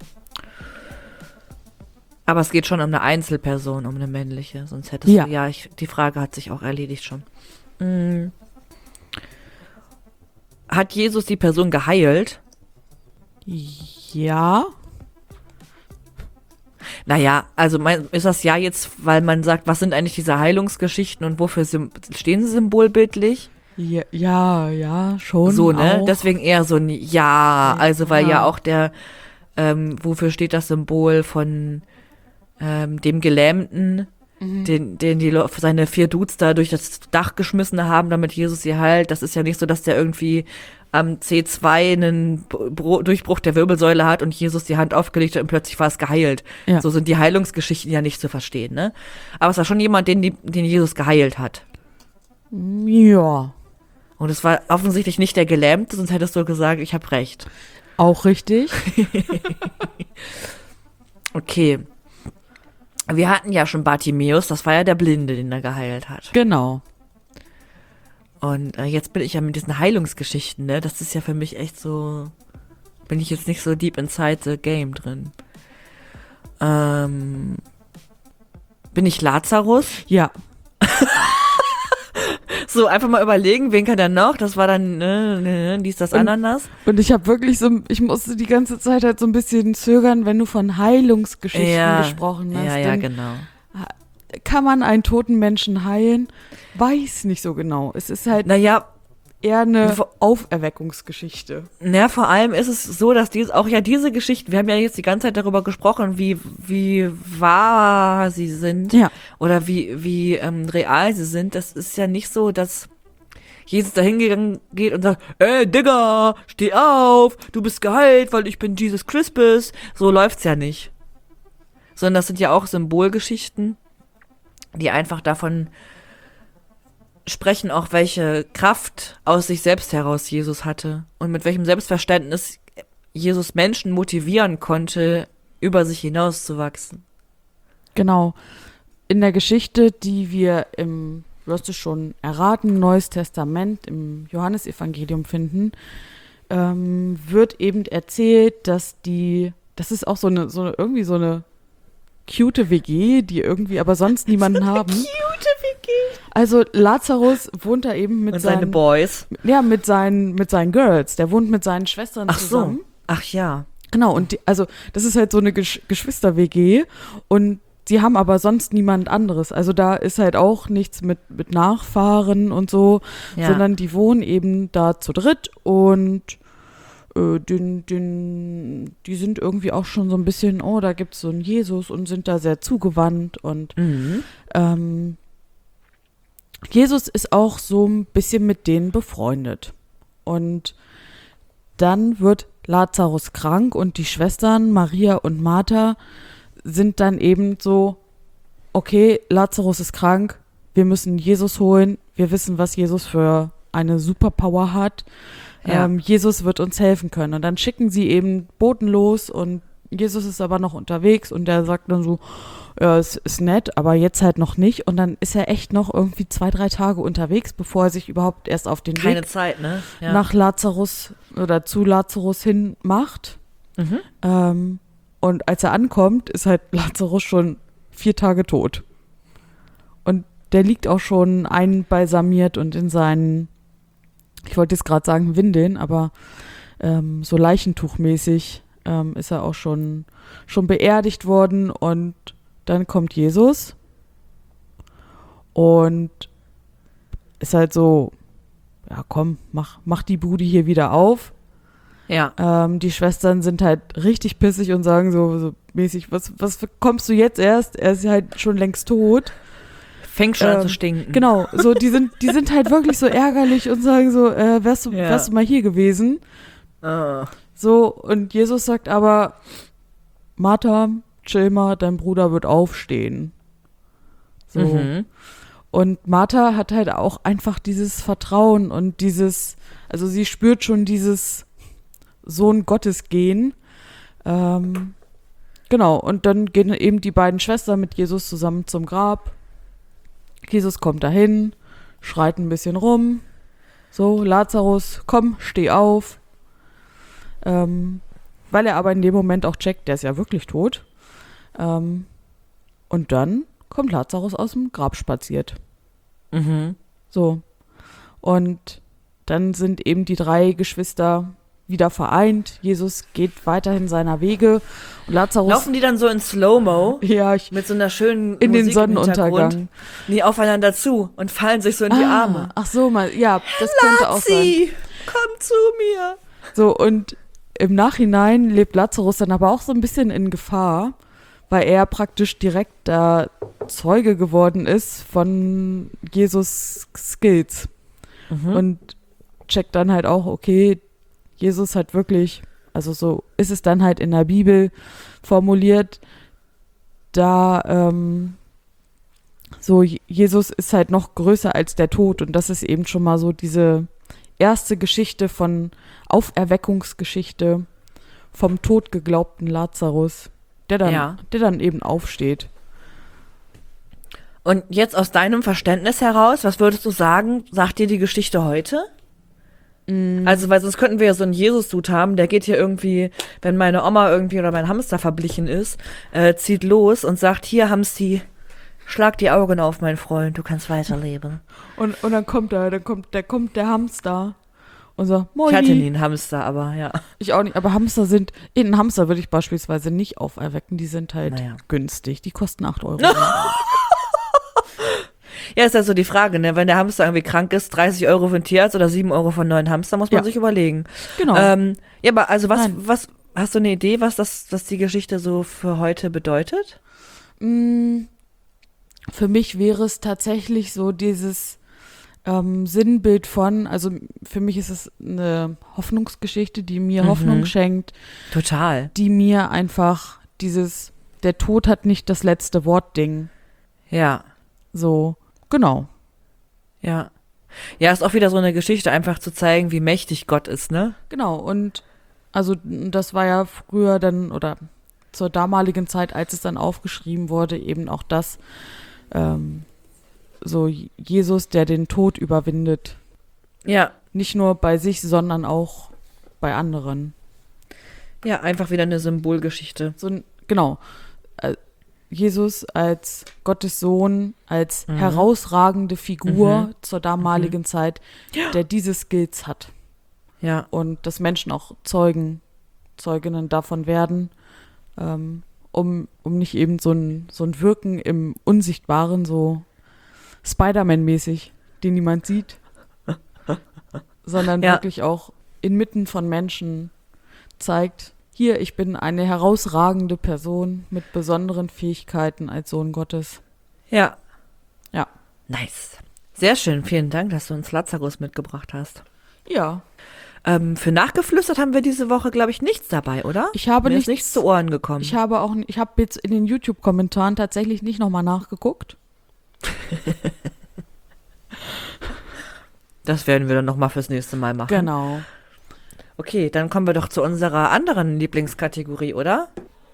aber es geht schon um eine Einzelperson, um eine männliche. Sonst hättest Ja. du, ja, ich, die Frage hat sich auch erledigt schon. Mm. Hat Jesus die Person geheilt? Ja. Naja, also mein, ist das ja jetzt, weil man sagt, was sind eigentlich diese Heilungsgeschichten und wofür sym- stehen sie symbolbildlich? Ja, ja, ja, schon. So, ne? Auch. Deswegen eher so ein Ja, also weil ja Ja. auch der, ähm, wofür steht das Symbol von ähm, dem Gelähmten, den, den die Lo- seine vier Dudes da durch das Dach geschmissen haben, damit Jesus sie heilt. Das ist ja nicht so, dass der irgendwie am C zwei einen Bro- Durchbruch der Wirbelsäule hat und Jesus die Hand aufgelegt hat und plötzlich war es geheilt. Ja. So sind die Heilungsgeschichten ja nicht zu verstehen, ne? Aber es war schon jemand, den, die, den Jesus geheilt hat. Ja. Und es war offensichtlich nicht der Gelähmte, sonst hättest du gesagt, ich habe recht. Auch richtig. Okay. Wir hatten ja schon Bartimäus, das war ja der Blinde, den er geheilt hat. Genau. Und äh, jetzt bin ich ja mit diesen Heilungsgeschichten, ne? Das ist ja für mich echt so, bin ich jetzt nicht so deep inside the game drin. Ähm, bin ich Lazarus? Ja. So, einfach mal überlegen, wen kann er noch? Das war dann, ne, ne, dies, das, Und- Ananas. Und ich habe wirklich so, ich musste die ganze Zeit halt so ein bisschen zögern, wenn du von Heilungsgeschichten Ja, gesprochen hast. ja, ja, Denn genau. kann man einen toten Menschen heilen? Weiß nicht so genau. Es ist halt Naja, eher eine Vor- Auferweckungsgeschichte. na, vor allem ist es so, dass dies, auch ja diese Geschichten, wir haben ja jetzt die ganze Zeit darüber gesprochen, wie, wie wahr sie sind. Ja. Oder wie, wie ähm, real sie sind. Das ist ja nicht so, dass Jesus da hingegangen geht und sagt, ey, Digga, steh auf, du bist geheilt, weil ich bin Jesus Christus. So läuft's ja nicht. Sondern das sind ja auch Symbolgeschichten, die einfach davon sprechen, auch welche Kraft aus sich selbst heraus Jesus hatte und mit welchem Selbstverständnis Jesus Menschen motivieren konnte, über sich hinauszuwachsen. Genau. In der Geschichte, die wir im, du hast es schon erraten, Neues Testament, im Johannesevangelium finden, ähm, wird eben erzählt, dass die, das ist auch so eine, so eine, irgendwie so eine cute W G, die irgendwie aber sonst niemanden haben. Cute W G. Also Lazarus wohnt da eben mit Und seine seinen, Boys. ja, mit seinen, mit seinen Girls. Der wohnt mit seinen Schwestern Ach zusammen. so. Ach ja. Genau, und die, also das ist halt so eine Gesch Geschwister-W G und sie haben aber sonst niemand anderes. Also da ist halt auch nichts mit, mit Nachfahren und so, Ja. sondern die wohnen eben da zu dritt und äh, den, den, die sind irgendwie auch schon so ein bisschen, oh, da gibt's so einen Jesus und sind da sehr zugewandt und Mhm. ähm, Jesus ist auch so ein bisschen mit denen befreundet. Und dann wird Lazarus krank und die Schwestern Maria und Martha sind dann eben so, okay, Lazarus ist krank, wir müssen Jesus holen, wir wissen, was Jesus für eine Superpower hat. Ja. Ähm, Jesus wird uns helfen können. Und dann schicken sie eben Boten los und Jesus ist aber noch unterwegs und der sagt dann so, ja, es ist nett, aber jetzt halt noch nicht. Und dann ist er echt noch irgendwie zwei, drei Tage unterwegs, bevor er sich überhaupt erst auf den Keine Weg Zeit, ne? Ja. nach Lazarus oder zu Lazarus hin macht. Mhm. Ähm, und als er ankommt, ist halt Lazarus schon vier Tage tot. Und der liegt auch schon einbalsamiert und in seinen, ich wollte jetzt gerade sagen Windeln, aber ähm, so Leichentuchmäßig ähm, ist er auch schon, schon beerdigt worden. Und dann kommt Jesus und ist halt so, ja komm, mach, mach die Bude hier wieder auf. Ja. Ähm, die Schwestern sind halt richtig pissig und sagen so, so mäßig, was, was kommst du jetzt erst? Er ist halt schon längst tot. Fängt schon an Ähm, zu stinken. Genau, so die sind, die sind halt wirklich so ärgerlich und sagen so, äh, wärst du, Ja. wärst du mal hier gewesen? Ah. So, und Jesus sagt aber, Martha, chill mal, dein Bruder wird aufstehen. So. Mhm. Und Martha hat halt auch einfach dieses Vertrauen und dieses, also sie spürt schon dieses Sohn Gottes gehen. Ähm, genau, und dann gehen eben die beiden Schwestern mit Jesus zusammen zum Grab. Jesus kommt dahin, schreit ein bisschen rum. So, Lazarus, komm, steh auf. Ähm, weil er aber in dem Moment auch checkt, der ist ja wirklich tot. Ähm, und dann kommt Lazarus aus dem Grab spaziert. Mhm. So. Und dann sind eben die drei Geschwister wieder vereint. Jesus geht weiterhin seiner Wege. Und Lazarus. Laufen die dann so in Slow-Mo ja, ich, mit so einer schönen in den Musik im Hintergrund, Sonnenuntergang. nie aufeinander zu und fallen sich so in die Ah, Arme. Ach so, mal, ja, das könnte auch sein. Lazi, komm zu mir. So, und im Nachhinein lebt Lazarus dann aber auch so ein bisschen in Gefahr, weil er praktisch direkt da Zeuge geworden ist von Jesus Skills. Mhm. Und checkt dann halt auch, okay, Jesus hat wirklich, also so ist es dann halt in der Bibel formuliert, da ähm, so Jesus ist halt noch größer als der Tod und das ist eben schon mal so diese erste Geschichte von Auferweckungsgeschichte vom Tod geglaubten Lazarus, der dann, Ja. der dann eben aufsteht. Und jetzt aus deinem Verständnis heraus, was würdest du sagen, sagt dir die Geschichte heute? Also, weil sonst könnten wir ja so einen Jesus-Dude haben, der geht hier irgendwie, wenn meine Oma irgendwie oder mein Hamster verblichen ist, äh, zieht los und sagt, hier, Hamsti, Schlag die Augen auf, mein Freund, du kannst weiterleben. Und, und dann kommt er, dann kommt, der kommt der Hamster und so, moin. Ich hatte nie einen Hamster, aber ja. Ich auch nicht, aber Hamster sind, in einen Hamster würde ich beispielsweise nicht auferwecken, die sind halt Naja. günstig, die kosten acht Euro. Ja, ist ja so die Frage, ne? Wenn der Hamster irgendwie krank ist, dreißig Euro für einen Tierarzt oder sieben Euro für einen neuen Hamster, muss man Ja. sich überlegen. Genau. Ähm, ja, aber also was, Nein. was, hast du eine Idee, was das, was die Geschichte so für heute bedeutet? Mm, Für mich wäre es tatsächlich so dieses ähm, Sinnbild von, also für mich ist es eine Hoffnungsgeschichte, die mir Mhm. Hoffnung schenkt, Total. die mir einfach dieses, der Tod hat nicht das letzte Wort Ding, Ja, so, genau. ja. Ja, ist auch wieder so eine Geschichte, einfach zu zeigen, wie mächtig Gott ist, ne? Genau, und also das war ja früher dann, oder zur damaligen Zeit, als es dann aufgeschrieben wurde, eben auch das, ähm, so Jesus, der den Tod überwindet. Ja. Nicht nur bei sich, sondern auch bei anderen. Ja, einfach wieder eine Symbolgeschichte. So ein, genau. Äh, Jesus als Gottes Sohn, als Mhm. herausragende Figur Mhm. zur damaligen Zeit, der diese Skills hat. Ja. Und dass Menschen auch Zeugen, Zeuginnen davon werden, ähm, um, um nicht eben so ein, so ein Wirken im Unsichtbaren, so Spider-Man-mäßig, den niemand sieht, sondern Ja. wirklich auch inmitten von Menschen zeigt, hier, ich bin eine herausragende Person mit besonderen Fähigkeiten als Sohn Gottes. Ja. Ja. Nice. Sehr schön. Vielen Dank, dass du uns Lazarus mitgebracht hast. Ja. Ähm, für nachgeflüstert haben wir diese Woche, glaube ich, nichts dabei, oder? Ich habe Mir ist nichts- nichts zu Ohren gekommen. Ich habe auch, ich habe jetzt in den YouTube-Kommentaren tatsächlich nicht nochmal nachgeguckt. Das werden wir dann nochmal fürs nächste Mal machen. Genau. Okay, dann kommen wir doch zu unserer anderen Lieblingskategorie, oder?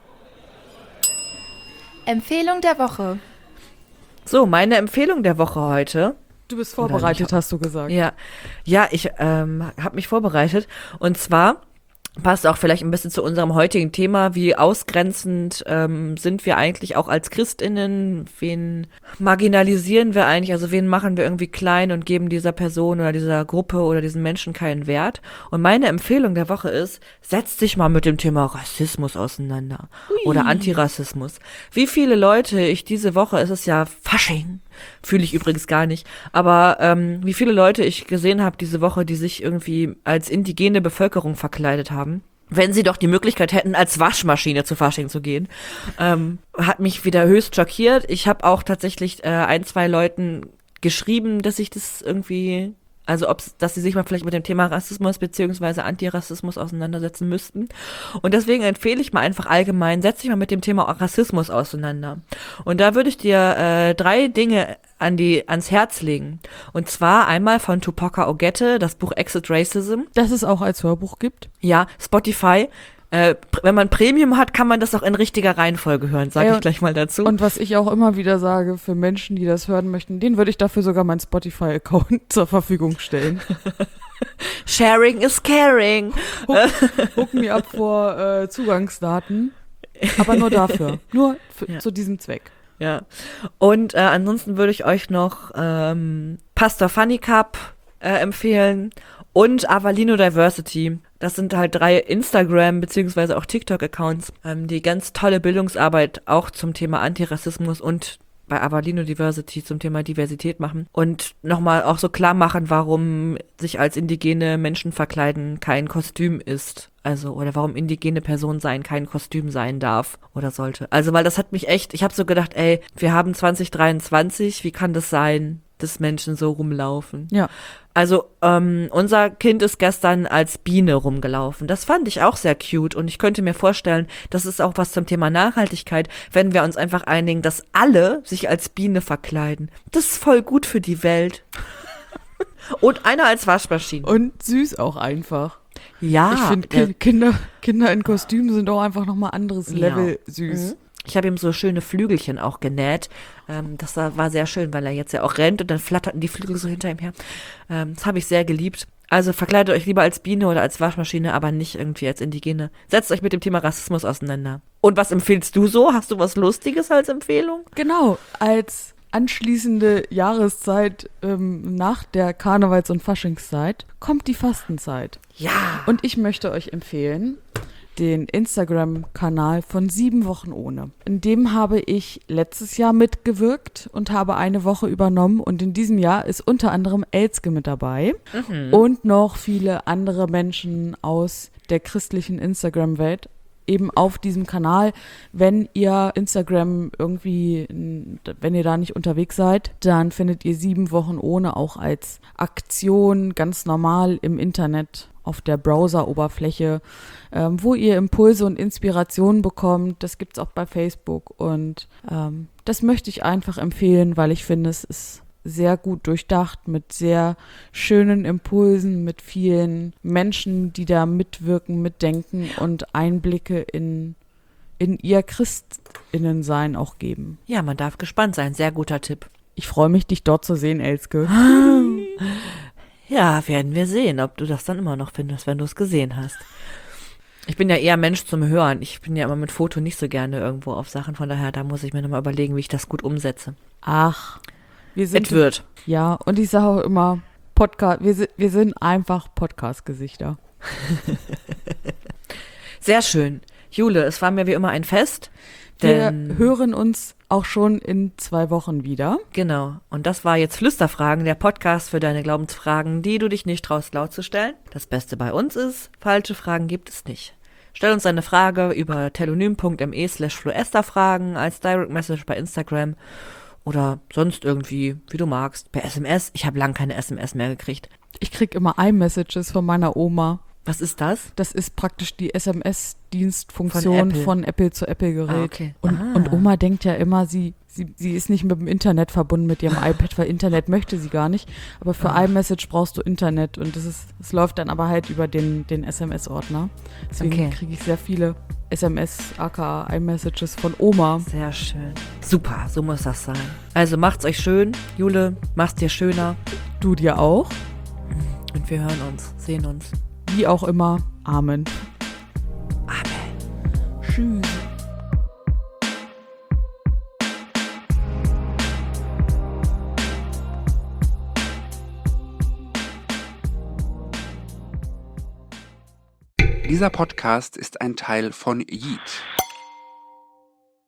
Empfehlung der Woche. So, meine Empfehlung der Woche heute. Du bist Oder vorbereitet, nicht? hast du gesagt. Ja, ja, ich ähm, habe mich vorbereitet. Und zwar passt auch vielleicht ein bisschen zu unserem heutigen Thema, wie ausgrenzend ähm, sind wir eigentlich auch als ChristInnen, wen marginalisieren wir eigentlich, also wen machen wir irgendwie klein und geben dieser Person oder dieser Gruppe oder diesen Menschen keinen Wert. Und meine Empfehlung der Woche ist, setz dich mal mit dem Thema Rassismus auseinander oder Antirassismus. Wie viele Leute ich diese Woche, es ist ja Fasching, fühle ich übrigens gar nicht, aber ähm, wie viele Leute ich gesehen habe diese Woche, die sich irgendwie als indigene Bevölkerung verkleidet haben, wenn sie doch die Möglichkeit hätten, als Waschmaschine zu Fasching zu gehen, ähm, hat mich wieder höchst schockiert. Ich habe auch tatsächlich äh, ein, zwei Leuten geschrieben, dass ich das irgendwie, also ob dass sie sich mal vielleicht mit dem Thema Rassismus beziehungsweise Antirassismus auseinandersetzen müssten. Und deswegen empfehle ich mal einfach allgemein, setz dich mal mit dem Thema Rassismus auseinander. Und da würde ich dir äh, drei Dinge an die ans Herz legen. Und zwar einmal von Tupac Ogette, das Buch Exit Racism. Dass es auch als Hörbuch gibt. Ja, Spotify. Äh, pr- wenn man Premium hat, kann man das auch in richtiger Reihenfolge hören, sage Ja, ich gleich mal dazu. Und was ich auch immer wieder sage, für Menschen, die das hören möchten, denen würde ich dafür sogar meinen Spotify-Account zur Verfügung stellen. Sharing is caring. Gucken mir ab vor äh, Zugangsdaten. Aber nur dafür. Nur für, Ja. zu diesem Zweck. Ja. Und äh, ansonsten würde ich euch noch ähm, Pastor Funny Cup äh, empfehlen und Avalino Diversity. Das sind halt drei Instagram- beziehungsweise auch TikTok-Accounts, ähm, die ganz tolle Bildungsarbeit auch zum Thema Antirassismus und bei Avalino Diversity zum Thema Diversität machen und nochmal auch so klar machen, warum sich als indigene Menschen verkleiden kein Kostüm ist. Also, oder warum indigene Person sein kein Kostüm sein darf oder sollte. Also, weil das hat mich echt, ich habe so gedacht, ey, wir haben zwanzig dreiundzwanzig, wie kann das sein, dass Menschen so rumlaufen? Ja. Also, ähm, unser Kind ist gestern als Biene rumgelaufen. Das fand ich auch sehr cute und ich könnte mir vorstellen, das ist auch was zum Thema Nachhaltigkeit, wenn wir uns einfach einigen, dass alle sich als Biene verkleiden. Das ist voll gut für die Welt. Und einer als Waschmaschine. Und süß auch einfach. Ja. ich finde, der- Ki- Kinder, Kinder in Kostümen sind auch einfach nochmal anderes Ja. Level süß. Mhm. Ich habe ihm so schöne Flügelchen auch genäht. Ähm, das war, war sehr schön, weil er jetzt ja auch rennt und dann flatterten die Flügel so hinter ihm her. Ähm, das habe ich sehr geliebt. Also verkleidet euch lieber als Biene oder als Waschmaschine, aber nicht irgendwie als Indigene. Setzt euch mit dem Thema Rassismus auseinander. Und was empfiehlst du so? Hast du was Lustiges als Empfehlung? Genau, als anschließende Jahreszeit ähm, nach der Karnevals- und Faschingszeit kommt die Fastenzeit. Ja. Und ich möchte euch empfehlen den Instagram-Kanal von Sieben Wochen ohne. In dem habe ich letztes Jahr mitgewirkt und habe eine Woche übernommen. Und in diesem Jahr ist unter anderem Elske mit dabei Mhm. und noch viele andere Menschen aus der christlichen Instagram-Welt. Eben auf diesem Kanal, wenn ihr Instagram irgendwie, wenn ihr da nicht unterwegs seid, dann findet ihr Sieben Wochen ohne auch als Aktion ganz normal im Internet auf der Browser-Oberfläche, ähm, wo ihr Impulse und Inspirationen bekommt. Das gibt's auch bei Facebook und ähm, das möchte ich einfach empfehlen, weil ich finde, es ist sehr gut durchdacht, mit sehr schönen Impulsen, mit vielen Menschen, die da mitwirken, mitdenken und Einblicke in, in ihr Christinnensein auch geben. Ja, man darf gespannt sein. Sehr guter Tipp. Ich freue mich, dich dort zu sehen, Elske. Ja, werden wir sehen, ob du das dann immer noch findest, wenn du es gesehen hast. Ich bin ja eher Mensch zum Hören. Ich bin ja immer mit Foto nicht so gerne irgendwo auf Sachen. Von daher, da muss ich mir nochmal überlegen, wie ich das gut umsetze. Ach, wir sind... Es wird. Ja, und ich sage auch immer, Podcast, wir, si- wir sind einfach Podcast-Gesichter. Sehr schön. Jule, es war mir wie immer ein Fest. Wir Denn, hören uns auch schon in zwei Wochen wieder. Genau. Und das war jetzt Flüsterfragen, der Podcast für deine Glaubensfragen, die du dich nicht traust laut zu stellen. Das Beste bei uns ist, falsche Fragen gibt es nicht. Stell uns deine Frage über telonym.me slash fluesterfragen als Direct Message bei Instagram oder sonst irgendwie, wie du magst, per S M S. Ich habe lang keine S M S mehr gekriegt. Ich krieg immer iMessages von meiner Oma. Was ist das? Das ist praktisch die S M S-Dienstfunktion Von Apple. von Apple zu Apple-Gerät. Ah, okay. Und, Ah. und Oma denkt ja immer, sie, sie, sie ist nicht mit dem Internet verbunden mit ihrem iPad, weil Internet möchte sie gar nicht. Aber für Ah. iMessage brauchst du Internet und das ist, es läuft dann aber halt über den, den S M S-Ordner. Deswegen Okay. kriege ich sehr viele S M S, aka iMessages von Oma. Sehr schön. Super, so muss das sein. Also macht's euch schön. Jule, mach's dir schöner. Du dir auch. Und wir hören uns, sehen uns. Wie auch immer. Amen. Amen. Tschüss. Dieser Podcast ist ein Teil von Yeet.